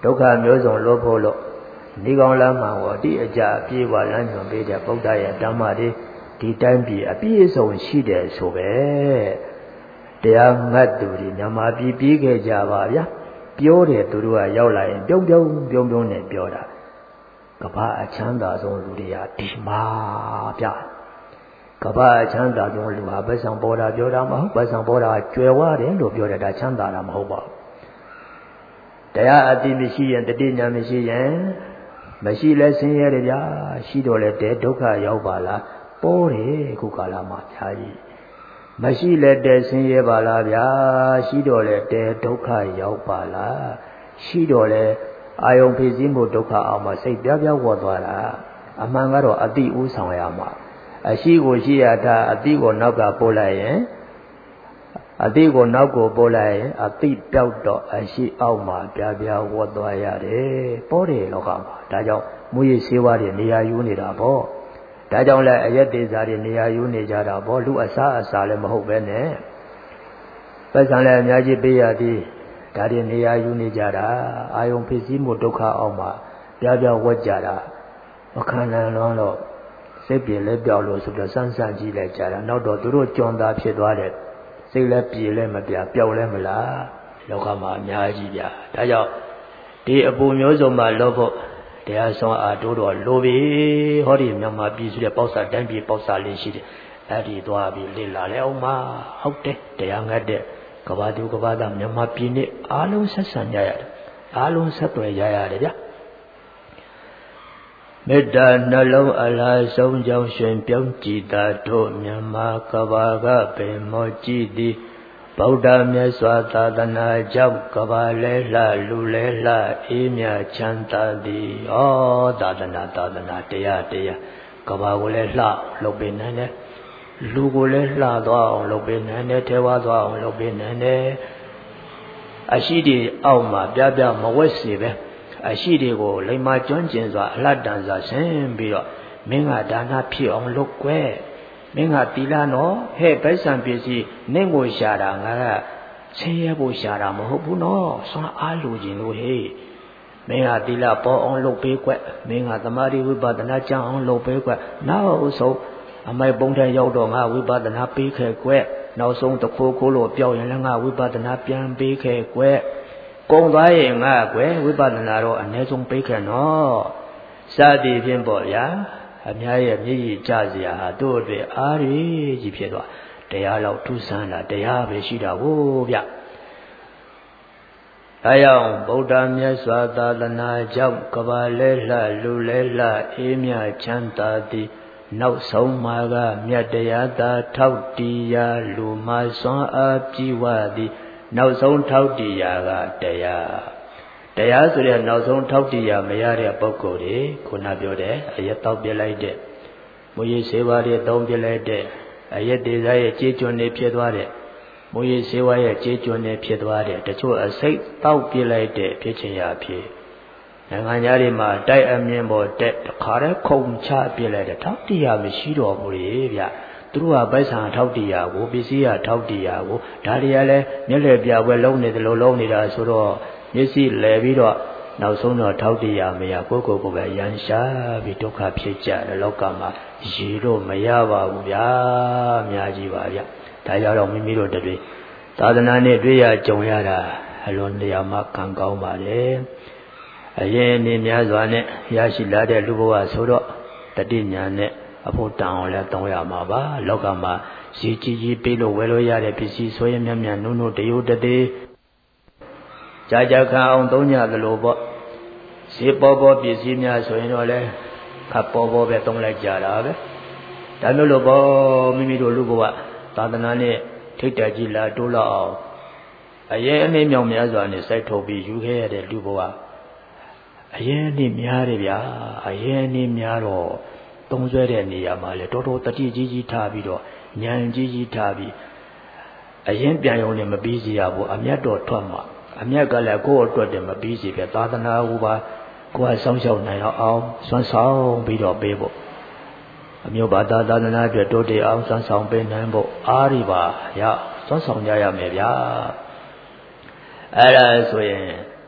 ဒုက္ခမျိုးစုံလွတ်ဖို့လို့ဒီကောင်းလမ်းမှာဟောဒီအကြအပြည့်ဝလမ်းညွှန်ပေးတဲ့ဗုဒ္ဓရဲ့ဓမ္မတွေဒီတိုင်းပြည်အပြည့်အစုံရှိတယ်ဆိုပဲတရားငတ်သူတွေမြန်မာပြည်ပြီးခဲ့ကြပါဗျာပြောတယ်သူတို့ကရောက်လာရင်ပြုံးနဲ့ပြောတာကမ္ဘာအချမ်းသာဆုံးလူတွေကဒီမှာဗျာကမ္ဘာအချမ်းသာဆုံးလူဟာဘယ်ဆောင်ပေါ်တာပြောတာမဟုတ်ဘယ်ဆောင်ပေါ်တာကျွယ်ဝတယ်လို့ပြောတယ်ဒါချမ်းသာတာမဟုတ်ပါဘူးတရားအတိမရှိရင်တတိညာမရှိရင်မရှိလဲဆင်းရဲတယ်ဗျာရှိတော့လဲတဲဒုက္ခရောက်ပါလားပေါ်တယ်ခုကာလမှာဖြာကြီးမရှိလဲတဲဆင်းရဲပါလားဗျာရှိတော့လဲတဲဒုက္ခရောက်ပါလားရှိတော့လဲအာယုံဖြစ်စည်းမှုဒုက္ခအောင်မှာစိတ်ပြဝတ်သွားတာအမှန်ကတော့အတိဥဆောင်ရမှာအရှိကိုရှိရတာအတိကိုနောက်ကပို့လိုက်ရင်အတိကိုနောက်ကိုပို့လိုက်ရင်အတိပြောက်တော့အရှိအောက်မှာပြဝတ်သွားရတယ်ပေါ်တယ်လောကမှာဒါကြောင့်မူရည်ဆေးဝါးတွေနေရာယူနေတာပေါ့ဒါကြောင့်လဲအရက်သေးစားတွေနေရာယူနေကြတာပေါ့လူအစားလည်းမဟုတ်ပဲနဲ့ပတ်စံလည်းအများကြီးပေးရသည်ဒါတွေနေရာယူနေကြတာအာယုံဖြစ်စည်းမှုဒုက္ခအောက်မှာပြဝတ်ကြတာမခံနိုင်တော့စိတ်ပြေလဲပြောက်လို့ဆိုတော့စမ်းကြည့်လိုက်ကြတာနောက်တော့သူတို့ကြွန်သားဖြစ်သွားတယ်စိတ်လည်းပြေလည်းမပြပျောက်လည်းမလားလောကမှာအများကြီးဗျာဒါကြောင့်ဒီအပူမျိုးစုံမှာလောဖို့တရားဆောင်အားတိုးတော့လိုပြီဟောဒီမြန်မာပြည်ဆိုတဲ့ပေါက်စာတိုင်းပြည်ပေါက်စာလေးရှိတယ်အဲ့ဒီသွားပြီးလေ့လာလဲအောင်မဟုတ်တယ်တရားငတ်တဲ့ကဘာသူကဘာသားမြန်မာပြည်နဲ့အားလုံးဆက်ဆံကြရတယ်အားလုံးဆက်သွယ်ရရတယ်ဗျာမေတ္တာနှလုံးအလားဆုံးကြောင့်ရှင်ပြုံးကြည်သာတို့မြန်မာကဘာကပင်မောကြည်သည်ဗုဒ္ဓမြတ်စွာသာသနာကြောင့်ကဘာလဲလှလူလဲလှအေးမြချမ်းသာသည်ဩသာသနာတရားကဘာကိုလဲလှလုပ်ပေးနိုင်တယ်လူကိုလဲလှသွားအောင်လုပ်ပေးနိုင်တယ်ထဲဝါသွားအောင်လုပ်ပေးနိုင်တယ်အရှိတွေအောက်မှာပြမဝက်စီပဲအရှိတွေကိုလိမ္မာကျွမ်းကျင်စွာအလှတန်စွာဆင်းပြီးတော့မင်းကဒါနဖြစ်အောင်လုပ်ကွယ်မင်းကတီလာနော်ဟဲ့ဗိဆံပစ္စည်းနင့်ကိုရှာတာငါကဆင်းရဲဖို့ရှာတာမဟုတ်ဘူးနော်စွမ်းအားလိုချင်လို့ဟဲ့မင်းကတီလာပေါ်အောင်လုပ်ပေးကွယ်မင်းကသမာဓိဝိပဿနာကျမ်းအောင်လုပ်ပေးကွယ်နောက်ဆုံးအမိုက်ပုံးထဲရောက်တော့ငါဝိပဿနာပေးခဲ့ကွယ်နောက်ဆုံးတခိုးလို့ပြောင်းရင်လည်းငါဝိပဿနာပြန်ပေးခဲ့ကွယ်ကုံသွားရင်ငါကွယ်ဝိပဿနာတော့အ ਨੇ ဆုံးပေးခဲ့နော်စသည်ဖြင့်ပေါ့ဗျာအများရဲ့မျက်ရည်ကျစရာဟာတို့အတွက်အားရကြီးဖြစ်သွားတရားလောက်ထူးဆန်းတာတရားပဲရှိတာကိုဗျဒါကြောင့်ဗုဒ္ဓမြတ်စွာသာသနာကြောင့်ကဘာလဲလှလူလဲလှအေးမြချမ်းသာသည်နောက်ဆုံးမှာကမြတ်တရားသာထောက်တည်ရာလူမစွမ်းအားကြီးဝသည်နောက်ဆုံးထောက်တည်ရာကတရားဆိုတဲ့နောက်ဆုံးထောက်တည်ရာမရတဲ့ပုဂ္ဂိုလ်တွေခုနပြောတဲ့အရက်တောက်ပြလိုက်တဲ့မူရည်စေဝါတွေသုံးပြလိုက်တဲ့အရက်ဒေသရဲ့ကြေးကျွန်းတွေဖြစ်သွားတဲ့မူရည်စေဝါရဲ့ကြေးကျွန်းတွေဖြစ်သွားတဲ့တချို့အစိတ်တောက်ပြလိုက်တဲ့ဖြစ်ချင်ရဖြစ်နိုင်ငံသားတွေမှာတိုက်အမြင်ပေါ်တက်တခါတည်းခုံချပြလိုက်တဲ့ထောက်တည်ရာမရှိတော့ဘူးလေဗျသူတို့ကပိုက်ဆံထောက်တည်ရာကိုပစ္စည်းရထောက်တည်ရာကိုဒါတွေကလည်းမျက်လှည့်ပြပွဲလုံးနေတယ်လို့လုံးနေတာဆိုတော့မျက်စိလဲပြီးတော့နောက်ဆုံးတော့ထောက်တည်ရာမရကိုယ့်ကိုယ်ပဲရန်ရှာပြီးဒုက္ခဖြစ်ကြတယ်လောကမှာရေတော့မရပါဘူးဗျာအများကြီးပါဗျဒါကြောင့်မိမိတို့တည်းသာသနာနဲ့တွေ့ရကြုံရတာအလွန်တရာမှကံကောင်းပါလေအရင်နေများစွာနဲ့ရရှိလာတဲ့လူဘဝဆိုတော့တတိညာနဲ့အဖို့တန်အောင်လဲတောင်းရမှာပါလောကမှာဈေးကြီးပေးလို့ဝယ်လို့ရတဲ့ပစ္စည်းဆိုရင်မြတ်နုတယုတသေးကြာခံအောင်သုံးကြသလိုပေါ့ဈေးပေါ်ပစ္စည်းများဆိုရင်တော့လဲခပ်ပေါ်ပဲသုံးလိုက်ကြတာပဲဒါမျိုးလို့ပေါ့မိမိတို့လူဘဝသာသနာနဲ့ထိတ်တက်ကြီးလာတိုးလောက်အောင်အရင်အနည်းမြောင်များစွာနဲ့စိုက်ထုတ်ပြီးယူခဲ့ရတဲ့လူဘဝအရင်အနည်းများတယ်ဗျာအရင်အနည်းများတော့သုံးဆွဲတဲ့နေရာမှာလေတော်တော်တတိကြီးထားပြီးတော့ဉာဏ်ကြီးထားပြီးအရင်ပြန်ရုံနဲ့မပြီးစီရဘူးအမျက်တော်ထွက်မှာအမျက်ကလည်းကိုယ့်အတွက်တည်းမပြီးစီပဲသာသနာ့ဟူပါကိုယ်ကစောင့်ရှောက်နိုင်အောင်စွမ်းဆောင်ပြီးတော့ပေးဖို့အမျိုးဘာသာသာသနာအတွက်တိုးတက်အောင်စွမ်းဆောင်ပေးနိုင်ဖို့အားရပါရစွမ်းဆောင်ကြရမယ်ဗျာအဲ့ဒါဆိုရင်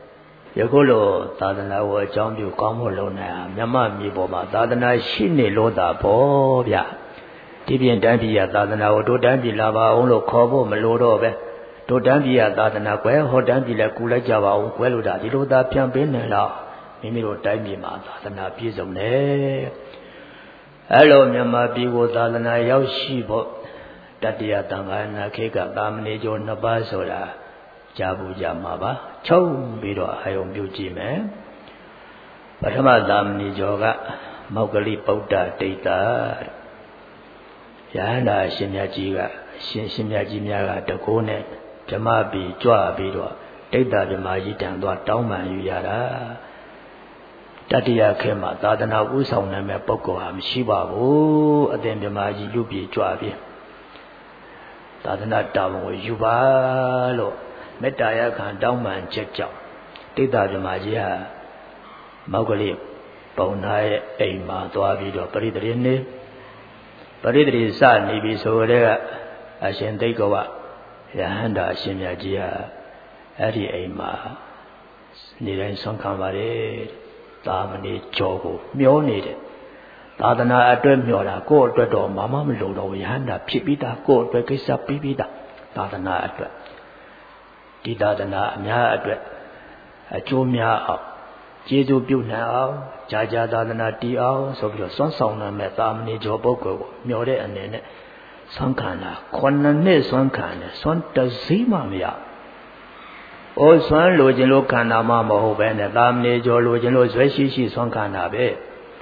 ယခုလိုသာသနာ့ကိုအကြောင်းပြုကောင်းဖို့လုပ်နေဟာမြတ်မြေပေါ်မှာသာသနာရှိနေလို့သာပေါ့ဗျဒီပြင်တန်းပြည်ရသာသနာကိုတို့တန်းပြည်လာပါအောင်လို့ခေါ်ဖို့မလိုတော့ပဲတို့တန်းပြည်ရသာသနာကွယ်ဟောတန်းပြည်လည်းကူလိုက်ကြပါဦးကွယ်လို့ဒါဒီလိုသာပြန်ပေးနေတော့မိမိတို့တိုင်းပြည်မှာသာသနာပြည့်စုံတယ်အဲ့လိုမြတ်ပြည်ကိုသာသနာရောက်ရှိဖို့တတ္တယသံဃာနာခေကသာမဏေကျော်2ပါးဆိုတာကြားဘူးကြမှာပါချုပ်ပြီးတော့အာယုံပြုကြည့်မယ်ပထမသာမဏေကျော်ကမောက္ကလိပုဒ္ဒဒိဋ္ဌယဟန္တာရှင်မြတ်ကြီးကရှင်မြတ်ကြီးများကတကိုးနဲ့ဓမ္မပြီးကြွပြီးတော့ဒိဋ္ဌဗြဟ္မာကြီးတန်သွားတောင်းပန်ယူရတာတတ္တယခေမှာသာသနာဥဆောင်နိုင်မဲ့ပုဂ္ဂိုလ်ဟာမရှိပါဘူးအသင်ဗြဟ္မာကြီးလူပြေကြွပြီးသာသနာတာဝန်ကိုယူပါလို့မေတ္တာရခံတောင်းပန်ချက်ကြောင့်ဒိဋ္ဌဗြဟ္မာကြီးဟာမောက္ကလိပုံနာရဲ့အိမ်မှာသွားပြီးတော့ပရိသေနေပရိသေစနေပြီဆိုတော့အရှင်သိက္ခဝယဟန္တာအရှင်မြတ်ကြီးဟာအဲ့ဒီအိမ်မှာနေတိုင်းဆွမ်းခံပါတယ်သာမဏေကျော်ကိုမျောနေတယ်သာသနာအတွက်မျောတာကိုယ့်အတွက်တော့မမလိုတော့ယဟန္တာဖြစ်ပြီးသားကိုယ့်အတွက်ကိစ္စပြီးပြီးသားသာသနာအတွက်ဒီသာသနာအများအတွက်အကျိုးများအောင်ကျေးဇူးပြုနိုင်အောင်ကြာကြာသာသနာတည်အောင်ဆိုပြီးတော့စွမ်းဆောင်နိုင်မဲ့သာမဏေကျော်ပုဂ္ဂိုလ်ကိုမျှော်တဲ့အနေနဲ့စွမ်းခံတာ9နှစ်စွမ်းခံတယ်စွမ်းတစည်းမှမရအိုးစွမ်းလိုခြင်းလို့ခံတာမှမဟုတ်ပဲနဲ့သာမဏေကျော်လိုခြင်းလို့ဇွဲရှိရှိစွမ်းခံတာပဲ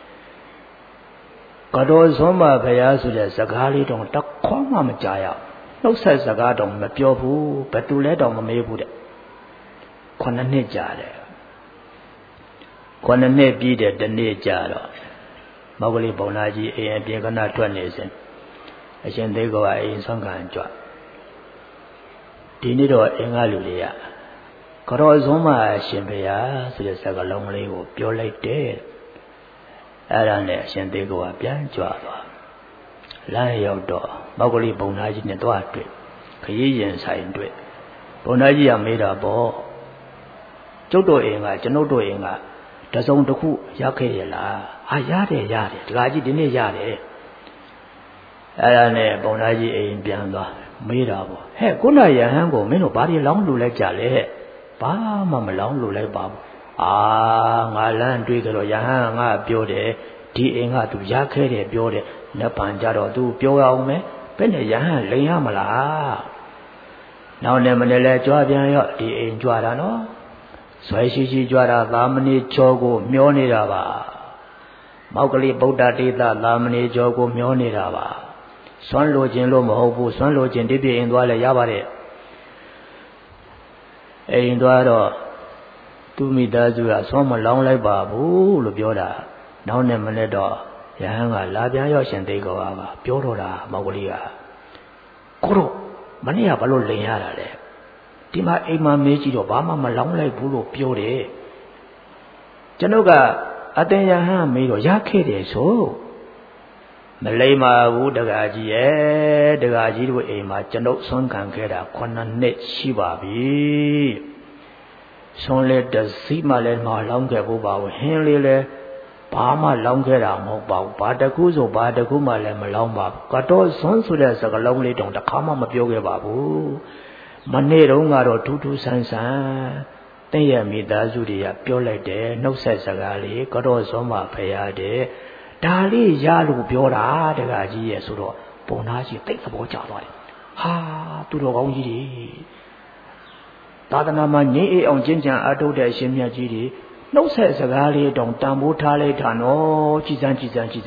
ကတော်စွမ်းမဘုရားဆိုတဲ့စကားလေးတော့တခွမှမကြားရနှုတ်ဆက်စကားတော့မပြောဘူးဘယ်သူလဲတော့မမေးဘူးတဲ့9နှစ်ကြာတယ်9နှစ်ပြည့်တဲ့တနေ့ကြာတော့မောက္ကလိပုံနာကြီးအိမ်အပြင်ကနာထွက်နေစဉ်အရှင်သိက္ခဝအိမ်ဆုံးခံကြွဒီနေ့တော့အင်္ဂါလူတွေကကရောဆုံးမအရှင်ဘုရားဆိုတဲ့စကားလုံးလေးကိုပြောလိုက်တယ်အဲ့ဒါနဲ့အရှင်သိက္ခဝပြန်ကြွသွားလမ်းရောက်တော့မောက္ကလိပုံနာကြီးနဲ့သွားတွေ့ခရီးရင်ဆိုင်တွေ့ပုံနာကြီးကမေးတာပေါ့ကျုပ်တို့အိမ်ကကျွန်ုပ်တို့အိမ်ကတစုံတစ်ခုရောက်ခဲ့ရလားဟာရတယ်ဒကာကြီးဒီနေ့ရတယ်အဲ့ဒါနဲ့ပုံသားကြီးအိမ်ပြန်သွားမေးတာပေါ့ဟဲ့ခုနယဟန်ကိုမင်းတို့ဘာတွေလောင်းလို့လိုက်ကြလဲဘာမှမလောင်းလို့လိုက်ပါဘူးငါလမ်းတွေ့ကြတော့ယဟန်ငါပြောတယ်ဒီအိမ်ကသူရခဲ့တယ်ပြောတယ်လက်ပံကြတော့သူပြောရအောင်မယ်ဘယ်နဲ့ယဟန်လိန်ရမလားနောက်လည်းမနေ့လဲကြွားပြန်ရော့ဒီအိမ်ကြွားတာနော်ဇွဲရှိရှိကြွားတာသာမဏေကျော်ကိုမျောနေတာပါမောက္ကလိဗုဒ္ဓတေသသာမဏေကျော်ကိုမျောနေတာပါစွမ်းလိုခြင်းလို့မဟုတ်ဘူးစွမ်းလိုခြင်းဒီပြင်းသွားလဲရပါတယ်အိမ်သွားတော့သူမိသားစုကစွမ်းမလောင်းလိုက်ပါဘူးလို့ပြောတာနောက်နဲ့မနေ့တော့ယဟန်ကလာပြန်ရောက်ရှင်သိက္ခဝါကပြောတော့တာမောက္ကလိကကိုတော့မနေ့ကဘာလို့လိန်ရတာလဲဒီမှာအိမ်မှာမေးကြည့်တော့ဘာမှမလောင်းလိုက်ဘူးလို့ပြောတယ်ကျွန်ုပ်ကအသင်ယဟန်မေးတော့ရခဲ့တယ်ဆိုမလိမ္မာဘူးတကားကြီးရဲ့တကားကြီးတို့အိမ်မှာကျွန်ုပ်ဆွမ်းခံခဲ့တာ9နှစ်ရှိပါပြီဆွမ်းလဲတစည်းမှလည်းမလောင်းခဲ့ဘူးပါဘူးဟင်းလေးလည်းဘာမှလောင်းခဲ့တာမဟုတ်ပါဘူးဘာတကူဆိုဘာတကူမှလည်းမလောင်းပါဘူးကတော့ဆွမ်းဆိုတဲ့စကားလုံးလေးတောင်တစ်ခါမှမပြောခဲ့ပါဘူးမနေ့တုန်းကတော့ထူးထူးဆန်းဆန်းတင့်ရဲ့မိသားစုတွေကပြောလိုက်တယ်နှုတ်ဆက်စကားလေးကတော့စွမ်းမဖရာတဲ့ဒါလေးရလို့ပြောတာတကားကြီးရဲ့ဆိုတော့ပုံသားကြီးတိတ်သဘောကျသွားတယ်ဟာသူတော်ကောင်းကြီးတွေသာသနာမှာငြိမ်းအေးအောင်ကျင့်ကြံအားထုတ်တဲ့အရှင်မြတ်ကြီးတွေနှုတ်ဆက်စကားလေးတောင်တန်ဖိုးထားလိုက်တာနော်ကြည်စမ်း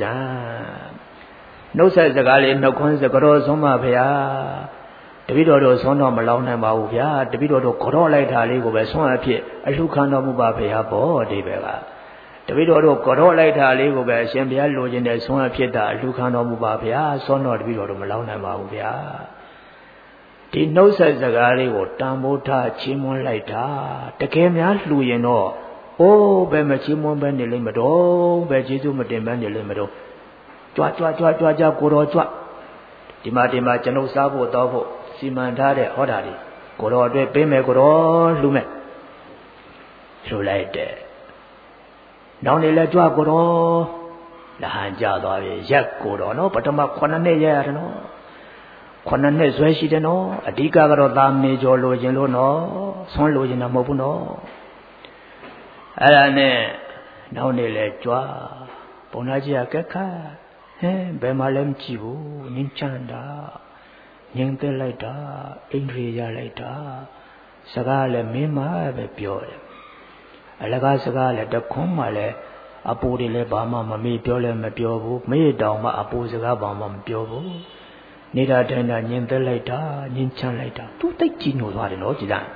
နှုတ်ဆက်စကားလေးနှုတ်ခွန်းစကားတော်စွမ်းမဖရာတပိတော်တို့ဆွမ်းတော်မလောင်းနိုင်ပါဘူးဗျာတပိတော်တို့ကြော့လိုက်တာလေးကိုပဲဆွမ်းအဖြစ်အလှခံတော်မူပါဗျာပေါ့အတိပဲကတပိတော်တို့ကြော့လိုက်တာလေးကိုပဲအရှင်ဘုရားလိုချင်တဲ့ဆွမ်းအဖြစ်တာအလှခံတော်မူပါဗျာဆွမ်းတော်တပိတော်တို့မလောင်းနိုင်ပါဘူးဗျာဒီနှုတ်ဆက်စကားလေးကိုတန်ဖိုးထားချီးမွမ်းလိုက်တာတကယ်များလှူရင်တော့အိုးဘယ်မချီးမွမ်းပဲနေလိမ့်မတော့ဘယ်ကျေးဇူးမတင်ပဲနေလိမ့်မတော့ကြွကိုတော်ကြွဒီမှာကျွန်ုပ်စားဖို့တောက်ဖို့စီမံထားတဲ့ဟောတာတွေကိုတော်အတွက်ပေးမယ်ကိုတော်လှူမယ်လှူလိုက်တယ်နောက်နေလဲကြွကိုတော့လဟန်ကြသွားပြီရက်ကိုတော့နော်ပထမ9နှစ်ရက်ရတယ်နော်9နှစ်ဇွဲရှိတယ်နော်အဓိကကတော့သာမဏေကျော်လိုချင်လို့နော်ဆွမ်းလိုချင်တာမဟုတ်ဘူးနော်အဲ့ဒါနဲ့နောက်နေလဲကြွဘုံသားကြီးကကက်ခါဟဲဘယ်မှလည်းမကြည့်ဘူးနင်းချမ်းတာငြိမ်သက်လိုက်တာအိန္ဒြေရလိုက်တာစကားလည်းမင်းမပဲပြောတယ်အလကားစကားလည်းတခွန်းမှလည်းအပူတွေလည်းဘာမှမမေ့ပြောလည်းမပြောဘူးမေ့တောင်မှအပူစကားဘာမှမပြောဘူးနေတာတိုင်းတာညင်သက်လိုက်တာညင်ချမ်းလိုက်တာသူတိတ်ကြည်ညိုသွားတယ်နော်ကြည်လား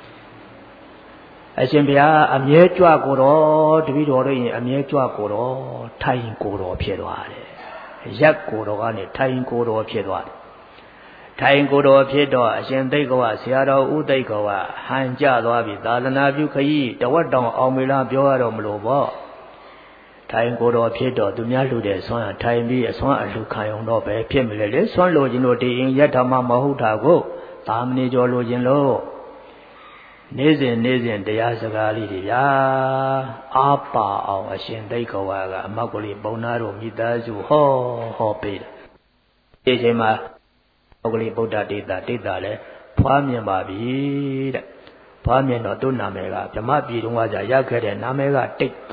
အရှင်ဘုရားအမြဲကြွကိုတော့တပည့်တော်တို့ရင်အမြဲကြွကိုတော့ထိုင်ကိုတော်ဖြစ်သွားတယ်ရက်ကိုတော်ကနေထိုင်ကိုတော်ဖြစ်သွားတယ်ထိုင်ကိုတော်ဖြစ်တော့အရှင်သိက္ခဝဆရာတော်ဥသိက္ခဝဟန်ကြသွားပြီသာသနာပြုခရီးတဝက်တောင်အောင်မေလားပြောရတော့မလို့ပေါ့ထိုင်ကိုတော်ဖြစ်တော့သူများလှူတဲ့ဆွမ်းထိုင်ပြီးအဆွမ်းအလှခံုံတော့ပဲဖြစ်မလဲလေဆွမ်းလိုခြင်းလို့ဒီရင်ယထာမမဟုတ်တာကိုသာမဏေကျော်လိုခြင်းလို့နေ့စဉ်တရားစကားလေးတွေဗျာအားပါအောင်အရှင်သိက္ခဝကအမောက်ကလေးပုံနာတို့မိသားစုဟောပေးတယ်ဒီအချိန်မှာမောက်ကလေးဗုဒ္ဓဒေတာလည်းဖွားမြင်ပါပြီတဲ့ဖွားမြင်တော့သူ့နာမည်ကဗြဟ္မပြည်တုန်းကကြာရခဲ့တဲ့နာမည်ကတိတ်တ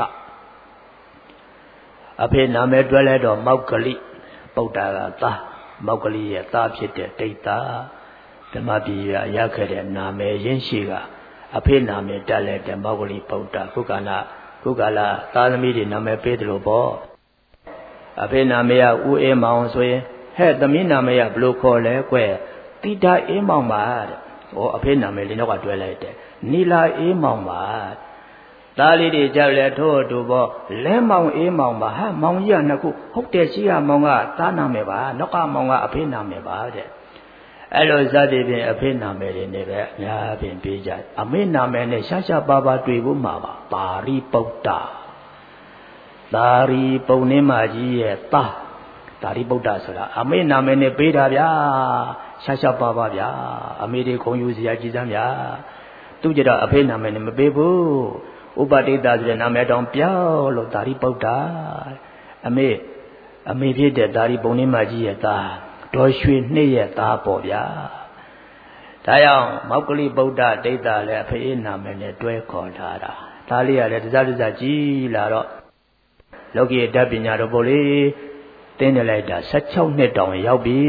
အဖေနာမည်တွဲလဲတော့မောက်ကလေးဗုဒ္ဓကသားမောက်ကလေးရဲ့သားဖြစ်တဲ့တိတ်တဗြဟ္မပြည်ရခဲ့တဲ့နာမည်ရင်းရှိကအဖေနာမည်တက်လဲတဲ့မောက်ကလေးဗုဒ္ဓခုကလာသားသမီးတွေနာမည်ပေးတယ်လို့ပေါ့အဖေနာမည်ကဦးအေးမောင်ဆိုရင်ဟဲ့သမီးနာမည်ကဘလို့ခေါ်လဲကွတိတာအေးမောင်ပါတဲ့ဟောအဖေနာမည်လေးတော့ကတွဲလိုက်တယ်နီလာအေးမောင်ပါသားလေးတွေကြောက်လဲထို့အတူပေါ့လဲမောင်အေးမောင်ပါဟာမောင်ကြီးကနှစ်ခုဟုတ်တယ်ရှိရမောင်ကသားနာမည်ပါနောက်ကမောင်ကအဖေနာမည်ပါတဲ့အဲ့လိုစသည်ဖြင့်အဖေနာမည်တွေနဲ့ပဲအများဖြင့်ပြေးကြအမေနာမည်နဲ့ရှားပါပါတွေ့ဖို့မှာပါပါရိပုတ္တသာရိပုဏ္ဏမကြီးရဲ့သားသာရိပုတ္တဆိုတာအမေနာမည်နဲ့ပေးတာဗျာရှားပါပါဗျာအမေတွေခုံယူစရာကြည်စမ်းဗျာသူကြတော့အဖေနာမည်နဲ့မပေးဘူးဥပတိတဆိုတဲ့နာမည်တောင်ပြောင်းလို့သာရိပုတ္တအမေဖြစ်တဲ့သာရိပုဏ္ဏမကြီးရဲ့သားဒေါ်ရွှေနှစ်ရဲ့သားပေါ့ဗျာဒါကြောင့်မောက္ကလိဗုဒ္ဓဒိဋ္ဌာလည်းအဖေနာမည်နဲ့တွဲခေါ်ထားတာသားလေးကလည်းတစားကြီးလာတော့လောကီဓာတ်ပညာတော့ပို့လေတင်းနေလိုက်တာ16နှစ်တောင်ရောက်ပြီ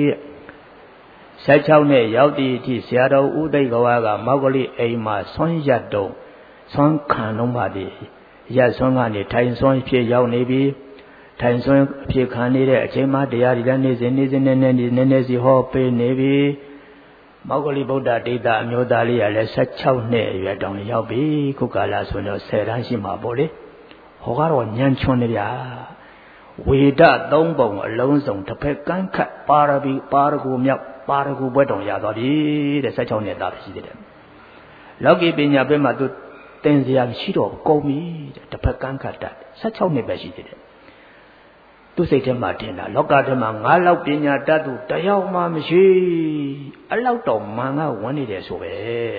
16နှစ်ရောက်သည့်အထိဆရာတော်ဥသိက္ခဝကမောက္ကလိအိမ်မှာဆွမ်းရက်တုံးဆွမ်းခံလုံးပါသည်ရက်ဆွမ်းကနေထိုင်ဆွမ်းဖြစ်ရောက်နေပြီထိုင်ဆွမ်းအဖြစ်ခံနေတဲ့အချိန်မှာတရားဒီလည်းနေ့စဉ်နည်းနည်းစီဟောပေးနေပြီမောက္ကလိဗုဒ္ဓဒိဋ္ဌအမျိုးသားလေးကလည်း16နှစ်အရွယ်တောင်ရောက်ပြီခုကာလဆိုတော့10တန်းရှိမှာပေါ့လေဟောကတော့ညံချွန်နေဗျာဝေဒ3ပုံအလုံးစုံတစ်ဖက်ကန်းခတ်ပါရဂူမြောက်ပါရဂူဘွဲ့တောင်ရသွားပြီတဲ့16နှစ်သားပဲရှိသေးတယ်လောကီပညာဘက်မှာသူသင်စရာမရှိတော့ကုန်ပြီတဲ့တစ်ဖက်ကန်းခတ်တတ်16နှစ်ပဲရှိသေးတယ်သူစိတ်ထဲမှာထင်တာလောကထဲမှာငါလောက်ပညာတတ်သူတယောက်မှမရှိအလောက်တော့မန်ကဝင်နေတယ်ဆိုပဲ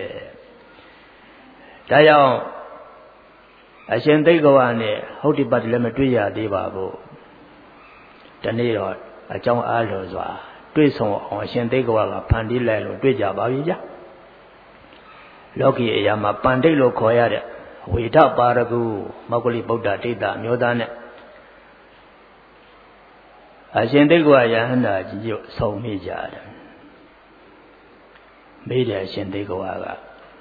ဒါကြောင့်အရှင်သိက္ခဝါနဲ့ဟုတ်ဒီပတ်လည်းမတွေ့ရသေးပါဘူးဒီနေ့တော့အကြောင်းအားလို့စွာတွေ့ဆုံအောင်အရှင်သိက္ခဝါကဖန်တီးလိုက်လို့တွေ့ကြပါပြီဗျာလောကီအရာမှာပန္တိတ်လို့ခေါ်ရတဲ့ဝေဒပါရဂုမောက္ကလိဗုဒ္ဓဒိဋ္ဌအမျိုးသားနဲ့အရှင်သိက္ခဝါယဟန္တာကြီးကိုဆုံမိကြတယ်မေးတယ်အရှင်သိက္ခဝါက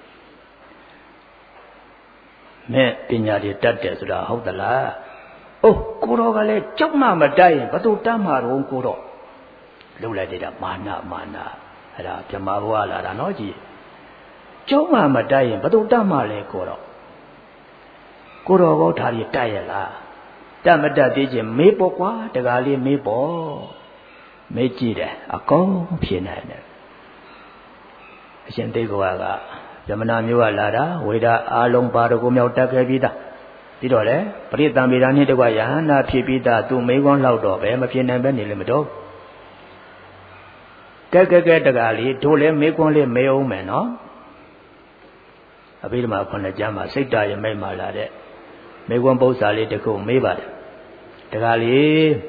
မဲ့ပညာတွေတတ်တယ်ဆိုတာဟုတ်သလားအိုးကိုတော်ကလည်းကြောက်မှမတိုက်ရင်ဘသူတတ်မှာတော့ကိုတော့လှုပ်လိုက်တဲ့မာနအဲ့ဒါဗြဟ္မာဘဝလာတာနော်ကြီးကြောက်မှမတိုက်ရင်ဘသူတတ်မှာလဲကိုတော့ဘောထားပြီးတိုက်ရလားတတ်မတတ်သေးချင်းမေးပေါ့ကွာတကားလေးမေးပေါ့မေးကြည့်တယ်အကုန်ဖြေနိုင်တယ်အရှင်သိက္ခဝါကယမနာမျိုးကလာတာဝေဒအာလုံးပါရဂုမြောက်တက်ခဲ့ပြီးသားပြီးတော့လေပရိသံဗေဒာနှင့်တကွယဟန္တာဖြစ်ပြီးသားသူမေးခွန်းလောက်တော့ပဲမဖြစ်နိုင်ပဲနေလည်းမတော့ကဲတကားလေးတို့လည်းမေးခွန်းလေးမေးအောင်မယ်နော်အဘိဓမ္မာခုနှစ်ကျမ်းမှာစိတ်တရမိတ်မှာလာတဲ့မေကွန်းပု္ပ္ပာလေးတစ်ခုမေးပါတယ်တခါလေ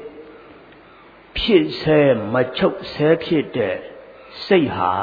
ဖြစ်ဆဲမချုပ်ဆဲဖြစ်တဲ့စိတ်ဟာ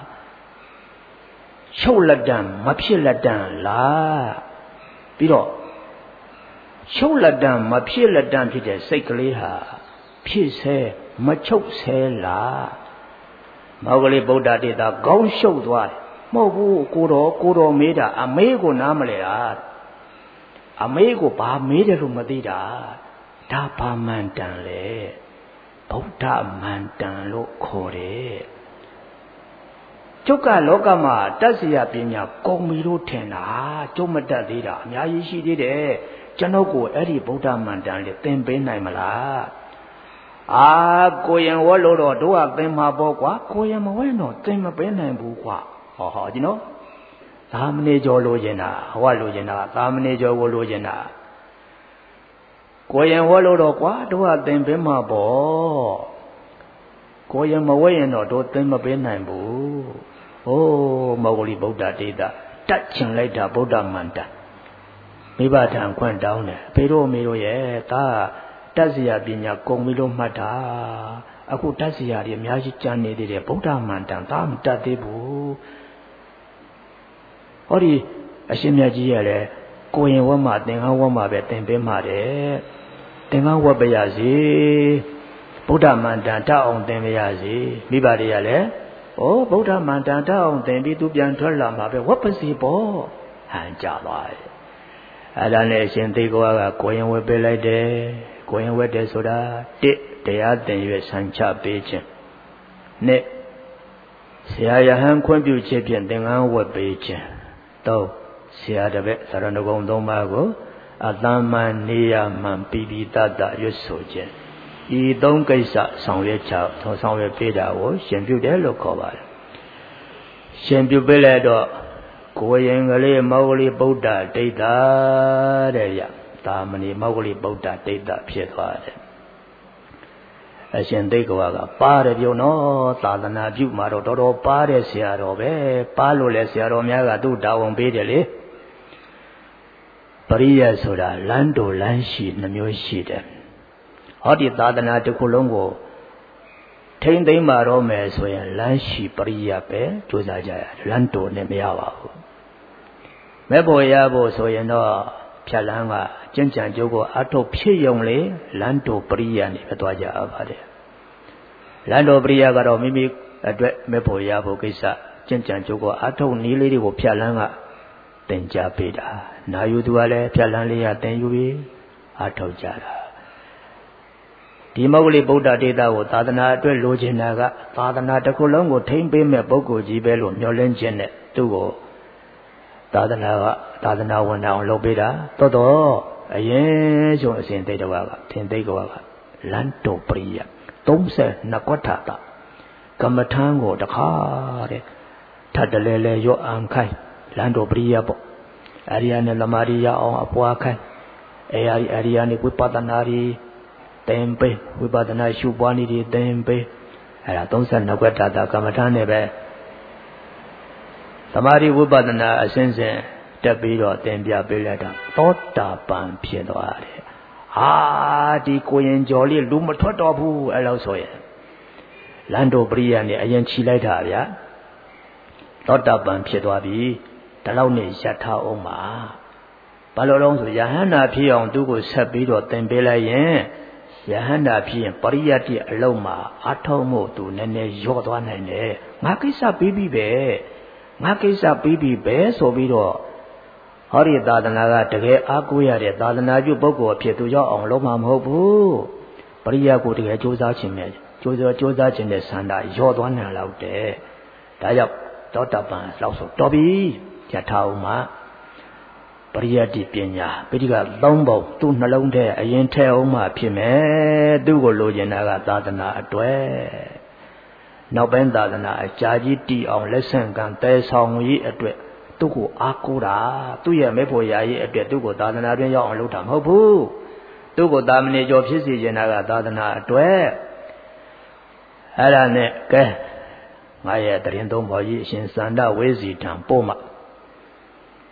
ချုပ်လက်တံမဖြစ်လက်တံလားပြီးတော့ချုပ်လက်တံမဖြစ်လက်တံဖြစ်တဲ့စိတ်ကလေးဟာဖြစ်ဆဲမချုပ်ဆဲလားမောဂလိဗုဒ္ဓတေတာခေါင်းရှုပ်သွားတယ်မဟုတ်ဘူးကိုတော်မေးတာအမေးကိုနားမလဲတာအမေးကိုဘာမေးတယ်လို့မသိတာဒါဘာမှန်တန်လဲဗုဒ္ဓမှန်တန်လို့ခေါ်တယ်ကျုပ်ကလောကမှာတတ်စရာပညာကုန်ပြီလို့ထင်တာကျုပ်မတတ်သေးတာအများကြီးရှိသေးတယ်ကျွန်ုပ်ကိုအဲ့ဒီဗုဒ္ဓမှန်တန်လေးသင်ပေးနိုင်မလားကိုရင်ဝဲလို့တော့တို့ကသင်မှာပေါ့ကွာကိုရင်မဝဲတော့သင်မပေးနိုင်ဘူးကွာဟောဒီနော်သာမဏေကျော်လိုချင်တာဟောလိုချင်တာသာမဏေကျော်ကိုလိုချင်တာကိုရင်ဝဲလို့တော့ကွာတို့ကသင်ပေးမှာပေါ့ကိုရင်မဝဲရင်တော့တို့သင်မပေးနိုင်ဘူးမောဂလိဗုဒ္ဓတေတာတတ်ချင်လိုက်တာဗုဒ္ဓမန္တမိဘထံခွင့်တောင်းတယ်ဖေတို့မေတို့ရဲ့ဒါတတ်စရာပညာကုန်ပြီလို့မှတ်တာအခုတတ်စရာတွေအများကြီးကြံနေသေးတယ်ဗုဒ္ဓမန္တန်ဒါမတတ်သေးဘူးဟောဒီအရှင်မြတ်ကြီးရဲ့လေကိုရင်ဝတ်မှသင်္ကန်းဝတ်မှပဲသင်ပေးမှတယ်သင်္ကန်းဝတ်ပါရစေဗုဒ္ဓမန္တန်တတ်အောင်သင်ပါရစေမိဘတွေကလည်းဗုဒ္ဓမန္တန်တတ်အောင်သင်ပြီးသူပြန်ထွက်လာမှာပဲဝတ်ပါစေပေါ့ဟန်ကြပါရဲ့အဲ့ဒါနဲ့ရှင်သိကောကကိုရင်ဝတ်ပေးလိုက်တယ်ကိုရင်ဝတ်တယ်ဆိုတာ1တရားသင်ရွယ်ဆံချပေးခြင်း2ဆရာယဟန်ခွင့်ပြုခြင်းဖြင့်သင်္ကန်းဝတ်ပေးခြင်း3ဆရာတပည့်သရဏဂုံ3ပါးကိုအတ္တမန်နေရမှန်ပိပိတတရွတ်ဆိုခြင်းဤ3ကိစ္စဆောင်ရွက်ပေးတာကိုရှင်ပြုတယ်လို့ခေါ်ပါတယ်ရှင်ပြုပေးလိုက်တော့ကိုရင်ကလေးမောဂလိဗုဒ္ဓဒိဋ္ဌာတဲ့ရသာမဏေမောဂလိဗုဒ္ဓဒိဋ္ဌာဖြစ်သွားတယ်အရှင်သိက္ခဝါကပါတယ်ပြုံနော်သာသနာပြုမှာတော့တော်တော်ပါတဲ့ဆရာတော်ပဲပါလို့လဲဆရာတော်များကသူ့တာဝန်ပေးတယ်လေပရိယတ်ဆိုတာလမ်းတော်လမ်းရှိနှမျိုးရှိတယ်ဟောဒီသာသနာတစ်ခုလုံးကိုထိမ့်သိမ်းမှာတော့မယ်ဆိုရင်လမ်းရှိပရိယတ်ပဲကြိုးစားကြရလမ်းတော်နဲ့မရပါဘူးမဲ့ဖို့ရဖို့ဆိုရင်တော့ဖြတ်လန်းကကျင့်ကြံကြိုးကိုအထုတ်ဖြစ်ယုံလေလမ်းတော်ပရိယတ်နေပဲသွားကြရပါတယ်လမ်းတော်ပရိယတ်ကတော့မိမိအတွက်မဲ့ဖို့ရဖို့ကိစ္စကျင့်ကြံကြိုးကိုအထုတ်နည်းလေးတွေကိုဖြတ်လန်းကသင်ကြားပေးတာနာယူသူကလည်းဖြတ်လန်းလေးရသင်ယူပြီးအထုတ်ကြတာဒီမောဂလိဗုဒ္ဓဒေသကိုသာသနာအတွက်လိုချင်တာကသာသနာတစ်ခုလုံးကိုထိမ့်ပေးမဲ့ပုဂ္ဂိုလ်ကြီးပဲလို့မျှော်လင့်ခြင်းနဲ့သူ့ကိုသာသနာဝန်အောင်လုပ်ပေးတာတော့အရင်ဆုံးအစဉ်သိတဝါကသင်သိကဝါကလန္တောပရိယ32ကွဋ္ဌတာကမ္မထံကိုတခါတဲ့ထပ်တလဲလဲရော့အံခိုင်းလန္တောပရိယပေါ့အရိယာနဲ့သမာဓိရအောင်အပွားခိုင်းအရိယာနဲ့ဝိပဿနာရီသင်ပေးဝိပဿနာရှုပွားနည်းတွေသင်ပေးအဲ့ဒါ32ကွဋ္ဌတာကမ္မထံနဲ့ပဲသမာဓိဝိပဿနာအစဉ်စဉ်တက်ပြီးတော့သင်ပြပေးလိုက်တာသောတာပန်ဖြစ်သွားတယ်ဒီကိုရင်ကျော်လေးလူမထွက်တော့ဘူးအဲ့လိုဆိုရင်လန္တောပရိယတ်နဲ့အရင်ခြိလိုက်တာဗျာသောတာပန်ဖြစ်သွားပြီဒီလောက်နဲ့ရထားအောင်ပါဘာလို့လဲဆိုယဟန္တာဖြစ်အောင်သူ့ကိုဆက်ပြီးတော့သင်ပေးလိုက်ရင်ယဟန္တာဖြစ်ရင်ပရိယတ်တိအလုံးမှာအထုံးမှုသူနည်းနည်းရော့သွားနိုင်တယ်ငါကိစ္စပြီးပြီပဲငါကိစ္စပြီးပြီပဲဆိုပြီးတော့ဟောဒီသာသနာကတကယ်အားကိုးရတဲ့သာသနာပြုပုဂ္ဂိုလ်အဖြစ်သူရောက်အောင်လုပ်မှာမဟုတ်ဘူးပရိယတ်ကိုတကယ်ကြိုးစားခြင်းနဲ့ကြိုးစားခြင်းနဲ့ဆန္ဒရော့သွားနိုင်လောက်တယ်ဒါကြောင့်သောတာပန်လောက်ဆိုတော်ပြီယထာဥမှာပရိယတ္တိပညာပိဋက3ပုံသူ့နှလုံးထဲအရင်ထဲအောင်မှဖြစ်မယ်သူ့ကိုလိုချင်တာကသာသနာအတွက်နောက်ပိုင်းသာသနာအကြာကြီးတည်အောင်လက်ဆင့်ကမ်းတဲဆောင်ရေးအတွက်သူ့ကိုအားကိုးတာသူ့ရဲ့မေဖို့ရာရေးအတွက်သူ့ကိုသာသနာတွင်ရောက်အောင်လုပ်တာမဟုတ်ဘူးသူ့ကိုသာမဏေကျော်ဖြစ်စေချင်တာကသာသနာအတွက်အဲ့ဒါနဲ့ကဲငါရဲ့တရင်သုံးပေါ်ကြီးအရှင်စန္ဒဝေစီထံပို့မှ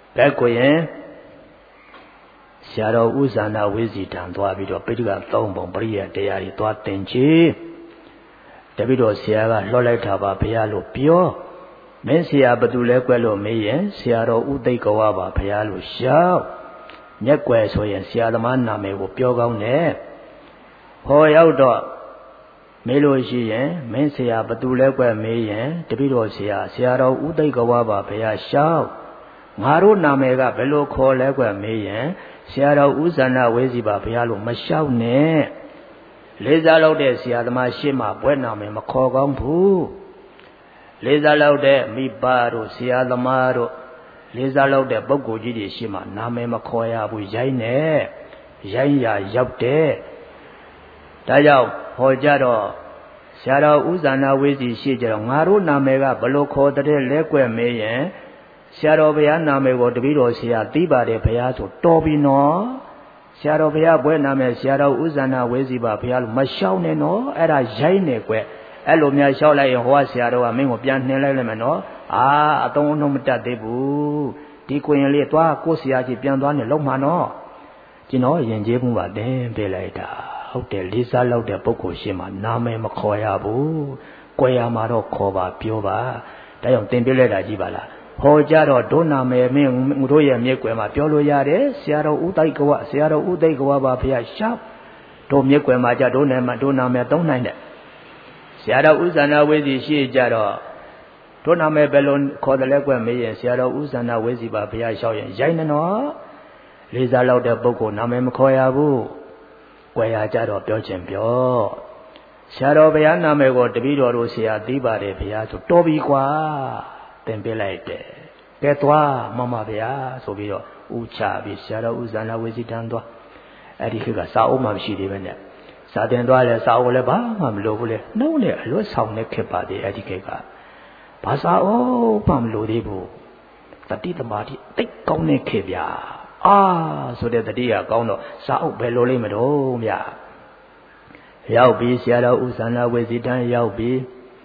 ဘဲကိုရင်ဆရာတော်ဥဇာနာဝိဇီတံသွားပြီးတော့ပိဋက3ပုံပရိယတရားတွေသွားသင်ချေတပိတော့ဆရာကလွှတ်လိုက်တာပါဘုရားလို့ပြောမင်းဆရာဘသူလဲကွယ်လို့မေးရင်ဆရာတော်ဥသိက္ခဝပါဘုရားလို့ရှောက်မျက်ကွယ်ဆိုရင်ဆရာသမားနာမည်ကိုပြောကောင်းတယ်ဟောရောက်တော့မေးလို့ရှိရင်မင်းဆရာဘသူလဲကွယ်မေးရင်တပိတော့ဆရာတော်ဥသိက္ခဝပါဘုရားရှောက်ငါတို့နာမည်ကဘယ်လိုခေါ်လဲကွယ်မေးရင်ဆရာတော်ဥဇာနာဝိဇီပါဘုရားလို့မလျှောက်နဲ့လေးစားလို့တဲ့ဆရာသမားရှေ့မှာဘွဲ့နာမည်မခေါ်ကောင်းဘူးလေးစားလို့တဲ့မိဘတို့ဆရာသမားတို့လေးစားလို့တဲ့ပုဂ္ဂိုလ်ကြီးတွေရှေ့မှာနာမည်မခေါ်ရဘူးရိုင်းနဲ့ရိုင်းရာရောက်တဲ့ဒါကြောင့်ဟောကြတော့ဆရာတော်ဥဇာနာဝိဇီရှေ့ကြတော့ငါတို့နာမည်ကဘယ်လိုခေါ်တဲ့လဲကွယ်မေးရင်ဆရာတော်ဘုရားနာမည်ကိုတပည့်တော်ဆရာသိပါတယ်ဘုရားဆိုတော်ပြီနော်ဆရာတော်ဘုရားဘွဲနာမည်ဆရာတော်ဥဇာနာဝိဇီပါဘုရားလို့မလျှောက်နဲ့နော်အဲ့ဒါရိုင်းနေကွယ်အဲ့လိုများလျှောက်လိုက်ရင်ဟောဆရာတော်ကမင်းကိုပြန်နှင်လိုက်လိုက်မယ်နော်အသုံးအနှုံးမတတ်သေးဘူးဒီကိုရင်လေးသွားကိုဆရာကြီးပြန်သွားနေလုံးမှာနော်ကျွန်တော်ယဉ်ကျေးမှုပါတင်ပေးလိုက်တာဟုတ်တယ်လေးစားလောက်တဲ့ပုဂ္ဂိုလ်ရှင်းမှာနာမည်မခေါ်ရဘူးကြွယ်ရမှာတော့ခေါ်ပါပြောပါဒါကြောင့်တင်ပေးလိုက်တာကြီးပါလားဟောကြတော့ဒုနာမည်မင်းတို့ရဲ့မြေကွယ်မှာပြောလို့ရတယ်ဆရာတော်ဥသိက္ခဝဆရာတော်ဥသိက္ခဝပါဘုရားရှောက်တို့မြေကွယ်မှာကြဒုနာမည်သုံးနိုင်တယ်ဆရာတော်ဥဇာနာဝိဇီရှိကြတော့ဒုနာမည်ဘယ်လိုခေါ်တယ်လဲကွယ်မေးရင်ဆရာတော်ဥဇာနာဝိဇီပါဘုရားရှောက်ရင်ရိုင်းနေတော့လေးစားလောက်တဲ့ပုဂ္ဂိုလ်နာမည်မခေါ်ရဘူးကွယ်ရကြတော့ပြောချင်ပြောဆရာတော်ဘုရားနာမည်ကိုတပည့်တော်တို့ဆရာသိပါတယ်ဘုရားဆိုတော်ပြီကွာသင်ပေးလိုက်တယ်ကဲသွားမမဗျာဆိုပြီးတော့ဥချပြီးဆရာတော်ဥဇာနာဝိဇိတံသွားအဲ့ဒီခေတ်ကစာအုပ်မှမရှိသေးပဲနဲ့စာတင်သွားလဲစာအုပ်လည်းဘာမှမလိုဘူးလေနှုတ်နဲ့အလွတ်ဆောင်နေခေတ်ပါသေးအဲ့ဒီခေတ်ကဘာစာအုပ်မှမလိုသေးဘူးတတိသမာဓိတိတ်ကောင်းတဲ့ခေတ်ဗျာဆိုတဲ့တတိကကောင်းတော့စာအုပ်ဘယ်လိုလိမ့်မတော့ဗျာရောက်ပြီးဆရာတော်ဥဇာနာဝိဇိတံရောက်ပြီး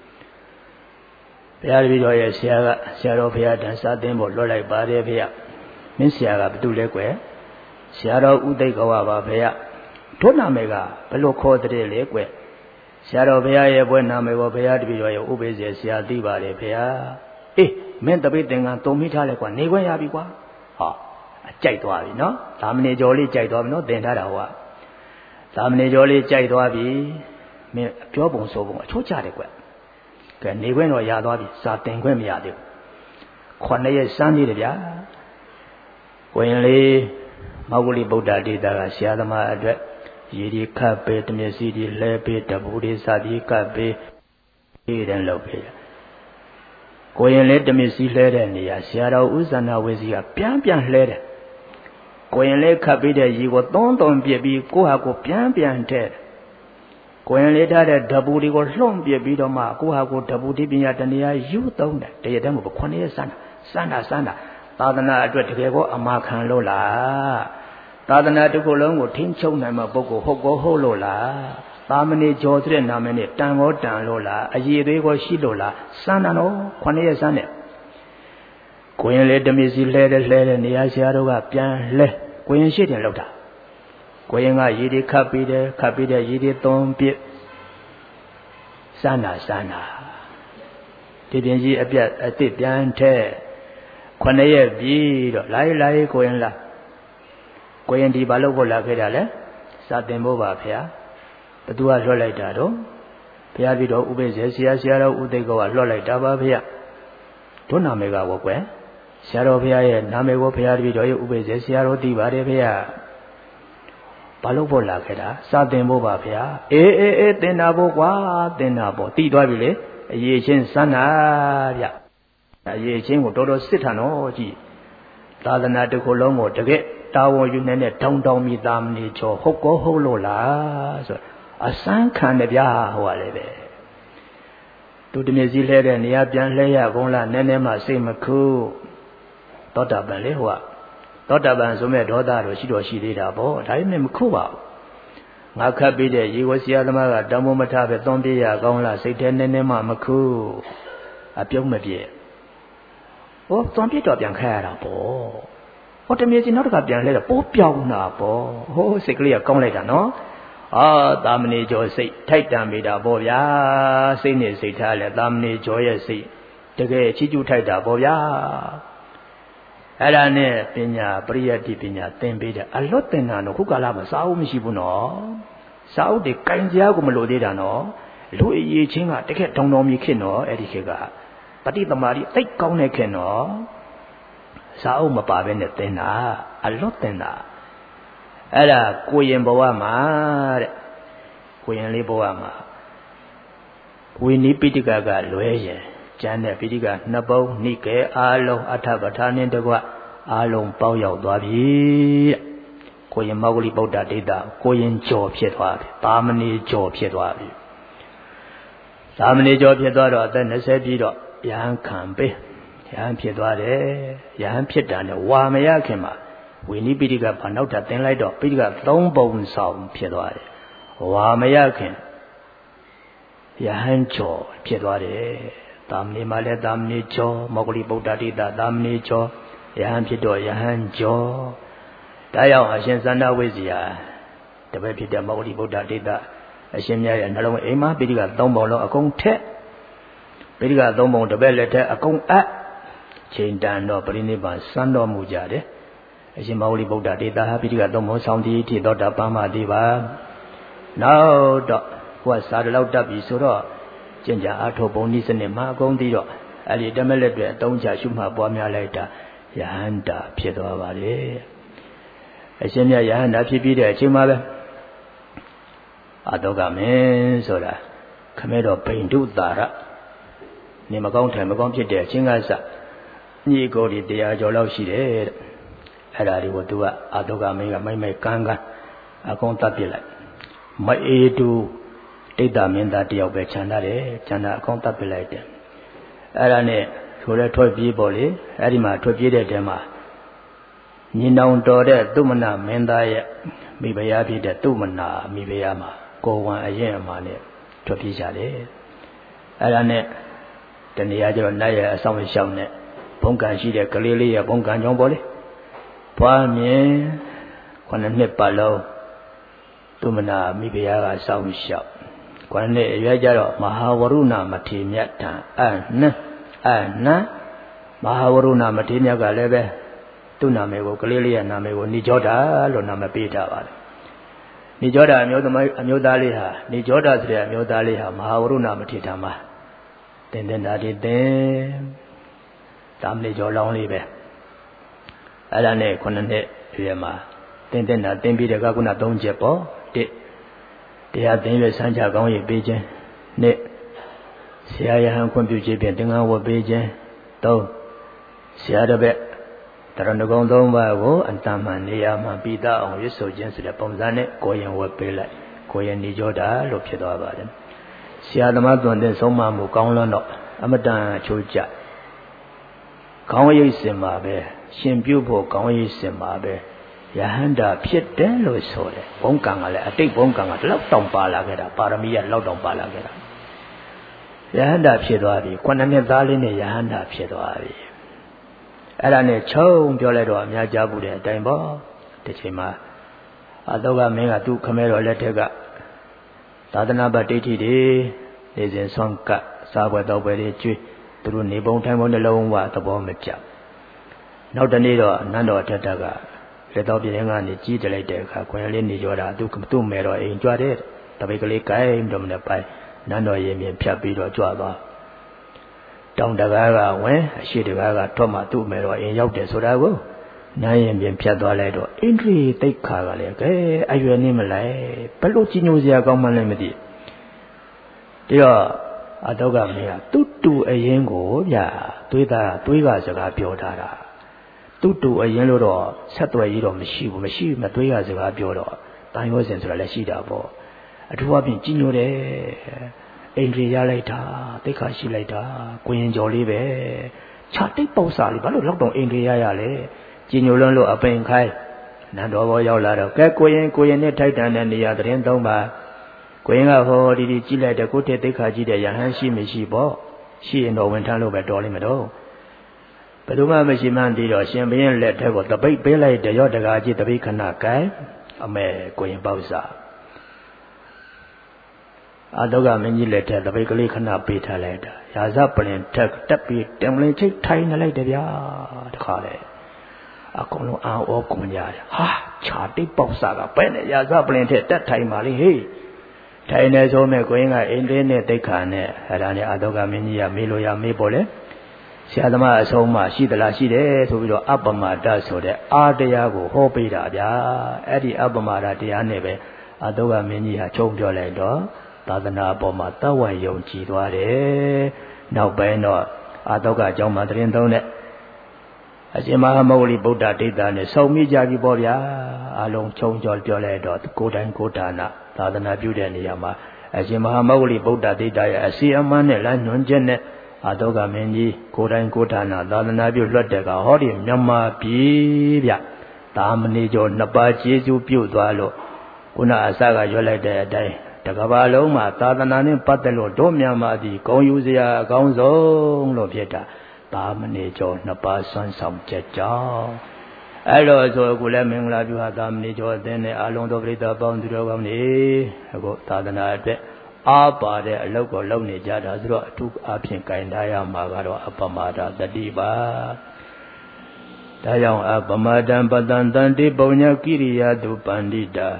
ဘုရားတပည့်တော်ရဲ့ဆရာတော်ဘုရားတန်စာသင်ဖို့လွှတ်လိုက်ပါတယ်ဖေရမင်းဆရာကဘာတူလဲကွယ်ဆရာတော်ဥသိက္ခဝပါဖေရတို့နာမည်ကဘယ်လိုခေါ်တဲ့လဲကွယ်ဆရာတော်ဘုရားရဲ့ဘွဲနာမည်ကိုဘုရားတပည့်တော်ရဲ့ဥပိ္ပဇေဆရာသိပါတယ်ဖေရအေးမင်းတပိတ်သင်္ကန်းတုံမိထားလဲကွာနေခွင့်ရပြီကွာကြိုက်သွားပြီနော်သာမဏေကျော်လေးကြိုက်သွားပြီနော်သင်ထားတာဟောသာမဏေကျော်လေးကြိုက်သွားပြီမင်းပြောပုံဆိုပုံအချိုးချတယ်ကွယ်ကဲနေခွင့်တော့ရသွားပြီစာတင်ခွင့်မရသေးဘူး9ရက်စမ်းနေတယ်ဗျာကိုရင်လေးမောဂလိဗုဒ္ဓဒေတာကဆရာသမားအတွက်ရည်ဒီခတ်ပေးတမျက်စီဒီလဲပေးတပူဒီစသည်ကပ်ပေးဒီတဲ့လုပ်ပေးကိုရင်လေးတမျက်စီလဲတဲ့နေရာဆရာတော်ဥဇာနာဝိဇီကပြန်လှဲတယ်ကိုရင်လေးခတ်ပေးတဲ့ရည်ကိုသွန်းပြစ်ပြီးကိုဟာကိုပြန်တဲ့ကိုရင်လေးထားတဲ့ဓပူတွေကိုလှုံ့ပြစ်ပြီးတော့မှကိုဟာကိုဓပူတိပညာတဏှာယူသုံးတယ်တရတဲ့မဟုတ်9ရက်စမ်းတာသာသနာအတွက်တကယ်ကိုအမာခံလို့လားသာသနာတစ်ခုလုံးကိုထိန်းချုပ်နိုင်မှာပုဂ္ဂိုလ်ဟုတ်လို့လားသာမဏေကျော်ဆိုတဲ့နာမည်နဲ့တန်လို့လားအည်သေးကိုရှိလို့လားစမ်းတာနော်9ရက်စမ်းတယ်ကိုရင်လေးတမီစီလှဲတဲ့နေရာဆရာတို့ကပြန်လှဲကိုရင်ရှိတယ်လောက်တာကိုရင်ကရည်ဒီခတ်ပြီးတဲ့ရည်ဒီသုံးပြစ်စမ်းတာဒီပြင်ကြီးအပြတ်အစ်စ်ပြန်ထဲ9ရက်ပြီးတော့လိုက်ကိုရင်လာကိုရင်ဒီဘာလို့ဖို့လာခဲ့တာလဲစာတင်ဖို့ပါဖေဘသူကလွှတ်လိုက်တာတော့ဘုရားပြီးတော့ဥပိ္ပဇေဆရာတော်ဥသိက္ခဝလွှတ်လိုက်တာပါဖေတို့နာမည်ကဝကွယ်ဆရာတော်ဘုရားရဲ့နာမည်ကိုဘုရားတပည့်တော်ရဲ့ဥပိ္ပဇေဆရာတော်သိပါတယ်ဖေဘာလို့ဖို့လာခဲ့တာစာတင်ဖို့ပါဗျာအေးတင်တာဖို့ကွာတင်တာပေါ့တိသွားပြီလေအရေးချင်းစမ်းတာဗျအရေးချင်းကိုတော်စစ်ထန်တော့ကြည့်သာသနာတစ်ခုလုံးကိုတကယ်တာဝန်ယူနေတဲ့တောင်းမိသားမနေချောဟုတ်လို့လားဆိုအစမ်းခံတယ်ဗျာဟိုကလည်းပဲသူတမျက်စီလှဲတဲ့နေရာပြန်လှဲရကုန်လားနည်းနည်းမှစိတ်မခုသောတာပန်လေဟိုကသောတာပန်ဆိုမဲ့ဒေါသတော့ရှိသေးတာပေါ့ဒါပေမဲ့မခုပါဘူးငါခတ်ပြီးတဲ့ရေဝဆရာသမားကတောင်းမမထပဲသွန်ပြရကောင်းလားစိတ်ထဲနည်းနည်းမှမခုအပြုံးမပြည့်သွန်ပြတော့ပြန်ခတ်ရတာပေါ့ဟောတမီချင်းနောက်တစ်ခါပြန်လဲတော့ပိုးပြောင်းတာပေါ့ဟိုးစိတ်ကလေးကကောင်းလိုက်တာနော်သာမဏေကျော်စိတ်ထိုက်တန်မိတာပေါ့ဗျာစိတ်နဲ့စိတ်ထားလဲသာမဏေကျော်ရဲ့စိတ်တကယ်ချီးကျူးထိုက်တာပေါ့ဗျာအဲ့ဒါနဲ့ပညာပရိယတ္တိပညာသင်ပေးတယ်အလွတ်သင်တာတော့ခုကာလမှာစာအုပ်မရှိဘူးနော်စာအုပ်တွေကင်စရာကိုမလိုသေးတာနော်လူအရေးချင်းကတကယ်တောင်းတော်မြည်ခင်နော်အဲ့ဒီခေတ်ကပฏิသမารီသိကောင်းတဲ့ခင်နော်စာအုပ်မပါဘဲနဲ့သင်တာအလွတ်သင်တာအဲ့ဒါကိုရင်ဘဝမှာတဲ့ကိုရင်လေးဘဝမှာဝိနိပိဋကကလွဲရင်ကျမ်းတဲ့ပိဋကနှစ်ပုံနှိကေအားလုံးအထပဋ္ဌာန်းတကွအားလုံးပေါက်ရောက်သွားပြီတဲ့ကိုရင်မောဂလိဗုဒ္ဓဒိဋ္ဌကိုရင်ကျော်ဖြစ်သွားပြီသာမဏေကျော်ဖြစ်သွားပြီသာမဏေကျော်ဖြစ်သွားတော့အသက်20ပြည့်တော့ယဟန်ခံပေးယဟန်ဖြစ်သွားတယ်ယဟန်ဖြစ်တာနဲ့ဝါမရခင်မှာဝိနိပိဋကဘာနောက်ထပ်သင်လိုက်တော့ပိဋက3ပုံဆောင်ဖြစ်သွားတယ်ဝါမရခင်ယဟန်ကျော်ဖြစ်သွားတယ်သာမဏေမှာလည်းသာမဏေကျော်မောဂလိဗုဒ္ဓဒိဋ္ဌသာမဏေကျော်ယဟန်ဖြစ်တော့ယဟန်ကျော်ဒါကြောင့်အရှင်သန္တာဝိဇ္ဇာတပည့်ဖြစ်တဲ့မောဂလိဗုဒ္ဓဒိဋ္ဌအရှင်မြတ်ရဲ့နှလုံးအိမ်မှာပိဋက3ပုံလုံးအကုန်ထက်ပိဋက3ပုံတပည့်လက်ထက်အကုန်အပ်ချိန်တန်တော့ပရိနိဗ္ဗာန်စံတော်မူကြတယ်အရှင်မောဂလိဗုဒ္ဓဒိဋ္ဌဟာပိဋက3ပုံဆောင်တည်ထိသောတာပန်မတိပါနောက်တော့ကိုယ်စာတလောက်တက်ပြီဆိုတော့ကျင့်ကြအထောပုံနည်းစနစ်မှာအကုန်သိတော့အဲ့ဒီတမက်လက်တွေအတုံးချရှုမှတ်ပွားများလိုက်တာယဟန္တာဖြစ်သွားပါလေအရှင်မြတ်ယဟန္တာဖြစ်ပြီးတဲ့အချိန်မှာပဲအတောကမင်းဆိုတာခမဲတော်ဗိန္ဓုတာရနေမကောင်းထိုင်မကောင်းဖြစ်တဲ့အချင်းကစညီကိုဒီတရားကျော်လောက်ရှိတယ်တဲ့အဲ့ဒါတွေကိုသူကအတောကမင်းကမိုက်ကန်းအကုန်တတ်ပြလိုက်မအေးတူတိတ်တာမင်းသားတယောက်ပဲခြံထားတယ်ခြံတာအကုန်တတ်ပြလိုက်တယ်အဲ့ဒါနဲ့ဆိုလဲထွက်ပြေးပေါ့လေအဲ့ဒီမှာထွက်ပြေးတဲ့တဲမှာညီနောင်တော်တဲ့သုမနာမင်းသားရဲ့မိဖုရားဖြစ်တဲ့သုမနာမိဖုရားမှာကိုဝန်အရင်အမှနဲ့ထွက်ပြေးကြတယ်အဲ့ဒါနဲ့တဏှာကျတော့နတ်ရဲ့အဆောင်ရှောင်းနဲ့ဘုံကံရှိတဲ့ကလေးလေးရဲ့ဘုံကံကြောင့်ပေါ့လေဘွားမြင်9နှစ်ပတ်လုံးသုမနာမိဖုရားကစောင့်ရှောက်9နှစ်အရွယ်ကျတော့မဟာဝရုဏမထေမြတ်ထံအနမဟာဝရုဏမထေမြတ်ကလည်းပဲသူ့နာမည်ကိုကလေးလေးရဲ့နာမည်ကိုနိကြောတာလို့နာမည်ပေးထားပါတယ်နိကြောတာအမျိုးသားလေးဟာနိကြောတာဆိုတဲ့အမျိုးသားလေးဟာမဟာဝရုဏမထေထံမှာတင်တာတည်သာမဏေကျော်လောင်းလေးပဲအဲ့ဒါနဲ့9နှစ်အရွယ်မှာတင်တာတင်ပြီးတဲ့ကခုန3ချက်ပေါ့တရားသင်ရစမ်းချကောင်းရပေးခြင်းနှစ်ဆရာယဟန်ခွင့်ပြုခြင်းဖြင့်သင်္ကန်းဝတ်ပေးခြင်း3ဆရာတစ်ပည့်တရဏဂုံ3ပါးကိုအတ္တမှနေရာမှပိသအောင်ရွတ်ဆိုခြင်းဆိုတဲ့ပုံစံနဲ့ကိုရင်ဝတ်ပေးလိုက်ကိုရင်နေကြောတာလို့ဖြစ်သွားပါတယ်ဆရာသမားသွန်သင်ဆုံးမမှုကောင်းလွန်းတော့အမတန်ချိုးကြခေါင်းရိပ်စင်ပါပဲရှင်ပြုဖို့ခေါင်းရိပ်စင်ပါပဲယဟန္တာဖြစ်တယ်လို့ဆိုတယ်ဘုံကံကလည်းအတိတ်ဘုံကံကလောက်တောင်ပါလာခဲ့တာပါရမီကလောက်တောင်ပါလာခဲ့တာယဟန္တာဖြစ်သွားပြီ9နှစ်သားလေးနဲ့ယဟန္တာဖြစ်သွားပြီအဲ့ဒါနဲ့ချုံပြောလိုက်တော့အများကြားဘူးတဲ့အတိုင်းပေါ့ဒီချိန်မှာအတောကမင်းကသူ့ခမဲတော်လက်ထက်ကသာသနာ့ဘတ်ဒိဋ္ဌိတွေနေစဉ်ဆွမ်းကပ်စားပွဲတောက်ပွဲတွေကျွေးသူတို့နေပုံထိုင်ပုံနှလုံးဝသဘောမကျနောက်တနေ့တော့နန်းတော်အထက်ကလက်တော်ပြင်းကနေကြီးတလိုက်တဲ့အခါခွင်လေးနေကြတာသူ့မယ်တော်အိမ်ကြွတဲ့တပိတ်ကလေးကိုင်းတော့မနဲ့ပိုင်နန်းတော်ရင်ပြင်ဖြတ်ပြီးတော့ကြွသွားတောင်တကားကဝင်အရှိတကားကထွက်မှသူ့မယ်တော်အိမ်ရောက်တယ်ဆိုတာကိုနန်းရင်ပြင်ဖြတ်သွားလိုက်တော့ဣန္ဒြေတိတ်ခါကလည်းကဲအရွယ်နေမလိုက်ဘလို့ကြီးညိုစရာကောင်းမှလည်းမသိဒီတော့အတောကမင်းကသူ့တူအရင်ကိုဗျာသွေးကစကားပြောထားတာသူ့တူအရင်လို့တော့ဆက်သွယ်ကြီးတော့မရှိဘူးမရှိမသွေးကစကားပြောတော့တန်ရောစင်ဆိုတာလည်းရှိတာပေါ့အထူးအဖြင့်ကြီးညိုတယ်အိန္ဒြေရလိုက်တာတိတ်ခါရှိလိုက်တာကိုရင်ကျော်လေးပဲခြာတိတ်ပေါက်စားလေးဘာလို့လောက်တော့အိန္ဒြေရလဲကြီးညိုလွန်းလို့အပင်ခိုင်းနန်းတော်ဘောရောက်လာတော့ကဲကိုရင်နဲ့ထိုက်တန်တဲ့နေရာသတင်း3ပါကိုရင်ကဟောဒီကြီးလိုက်တဲ့ကိုတဲ့တိတ်ခါကြီးတဲ့ရဟန်းရှိမရှိပေါ့ရှိရင်တော့ဝင်ထမ်းလို့ပဲတော်လိမ့်မတော့ဘယ်သူမှမရှိမှန်းသိတော့ရှင်ဘုရင်လက်ထက်ကိုတပိတ်ပေးလိုက်တယ်ရောတကားကြီးတပိတ်ခဏကိုင်အမေကိုရင်ပေါ့စားအာတုကမင်းကြီးလက်ထက်တပိတ်ကလေးခဏပေးထားလိုက်တာရာဇပလင်ထက်တက်ပြီးတံပလင်ချိတ်ထိုင်နေလိုက်တယ်ဗျာတခါလေအကုန်လုံးအာဩကုန်ကြတယ်ဟာခြာတိတ်ပေါက်စားကပဲနဲ့ရာဇပလင်ထက်တက်ထိုင်ပါလေဟေးထိုင်နေဆိုမဲ့ကိုရင်ကအိန္ဒိနဲ့တိတ်ခါနဲ့အဲ့ဒါနဲ့အာတုကမင်းကြီးကမေးလို့ရမေးပေါ်လေဆရာသမားအဆုံးမရှိသလားရှိတယ်ဆိုပြီးတော့အပ္ပမဒဆိုတဲ့အာတရားကိုဟောပေးတာဗျာအဲ့ဒီအပ္ပမဒတရားနဲ့ပဲအာတုကမင်းကြီးဟာချုံပြောလိုက်တော့သာသနာပေါ်မှာတဝံယုံကြည်သွားတယ်နောက်ပိုင်းတော့အာတုကအကြောင်းမှတရင်သုံးတဲ့အရှင်မဟာမௌဂလိဗုဒ္ဓဒိဋ္ဌာနဲ့ဆုံမိကြပြီပေါ့ဗျာအလုံးချုံကြောပြောလိုက်တော့ကိုယ်တိုင်ကိုယ်ဌာနသာသနာပြုတဲ့နေရာမှာအရှင်မဟာမௌဂလိဗုဒ္ဓဒိဋ္ဌာရဲ့အစီအမံနဲ့လမ်းညွှန်ချက်နဲ့အာတုကမင်းကြီးကိုယ်တိုင်ကိုယ်ဌာနသာသနာပြုလွတ်တဲ့ကဟောဒီမြန်မာပြည်ဗျသာမဏေကျော်နှစ်ပါးကျေးဇူးပြုသွားလို့ခုနအစကရွတ်လိုက်တဲ့အတိုင်းတကဘာလုံးမှာသာသနာနဲ့ပတ်သက်လို့တို့မြန်မာပြည်ဂုဏ်ယူစရာအကောင်းဆုံးလို့ဖြစ်တာသာမဏေကျော်နှစ်ပါးဆွမ်းဆောင်ချက်ကြောင့်အဲ့လိုဆိုအခုလည်းမင်္ဂလာပြုဟာသာမဏေကျော်အသင်းနဲ့အလုံးသောပရိသတ်ပေါင်းသူတော်ကောင်းတွေအခုသာသနာအတွက်အားပါတဲ့အလုပ်ကိုလုပ်နေကြတာဆိုတော့အထူးအဖြင့်ကြင်ထားရမှာကတော့အပမဒတတိပါဒါကြောင့်အပမဒံပတံတံတိပုံညကိရိယာတုပန္တိတာ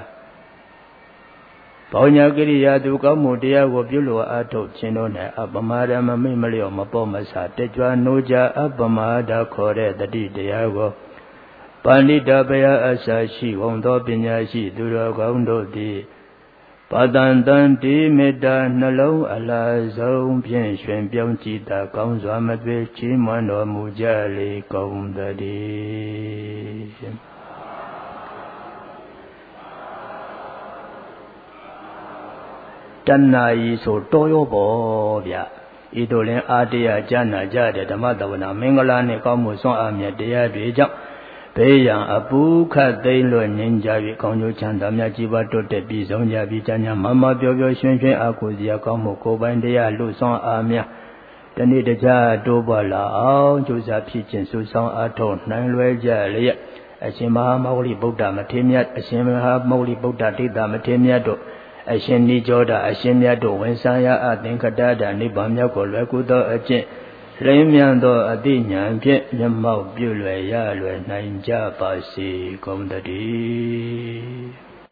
ပုံညကိရိယာတုကောင်းမှုတရားကိုပြုလို့အထုတ်ခြင်းတို့နဲ့အပမဒံမမိတ်မလျော့မပေါ်မဆတကြွနိုးကြအပမဒခေါ်တဲ့တတိတရားကိုပန္တိတဘယအစရှိဝံသောပညာရှိသူတော်ကောင်းတို့သည်ပတံတံတိမေတ္တာနှလုံးအလားဆုံးဖြင့်ရွှင်ပြောင်းကြည်သာကောင်းစွာမသွေချီးမွမ်းတော်မူကြလေကုန်သတည်းတဏှာကြီးဆိုတော်ရောပေါ့ဗျဤတို့လင်အာတရားကျမ်းနာကြတဲ့ဓမ္မတဝနာမင်္ဂလာနှင့်ကောင်းမှုစွမ်းအားမြတ်တရားတွေကြောင့်ဘေးရန်အပူခတ်သိမ့်လွတ်ငြိမ်းကြ၍ကောင်းကျိုးချမ်းသာမြတ်ကြီးပါတိုးတက်ပြီးဆုံးကြပြီးချမ်းသာမမပျော်ပျော်ရွှင်ရွှင်အားကိုးစရာကောင်းမှုကိုယ်ပိုင်တရားလူဆောင်အားများတနေ့တခြားတိုးပွားလာအောင်ကြိုးစားဖြစ်ခြင်းစုဆောင်အားထုတ်နိုင်လွယ်ကြလျက်အရှင်မဟာမောဂလိဗုဒ္ဓမထေရမြတ်အရှင်မဟာမောဂလိဗုဒ္ဓဒိဋ္ဌမထေရမြတ်တို့အရှင်နိကြောဒအရှင်မြတ်တို့ဝန်ဆာယအသင်္ခတဒနိဗ္ဗာန်မြောက်ကိုလွယ်ကူသောအကျင့်လင်းမြန်သောအသိဉာဏ်ဖြင့်မျက်မှောက်ပြုလွယ်ရလွယ်နိုင်ကြပါစေကုန်သတည်း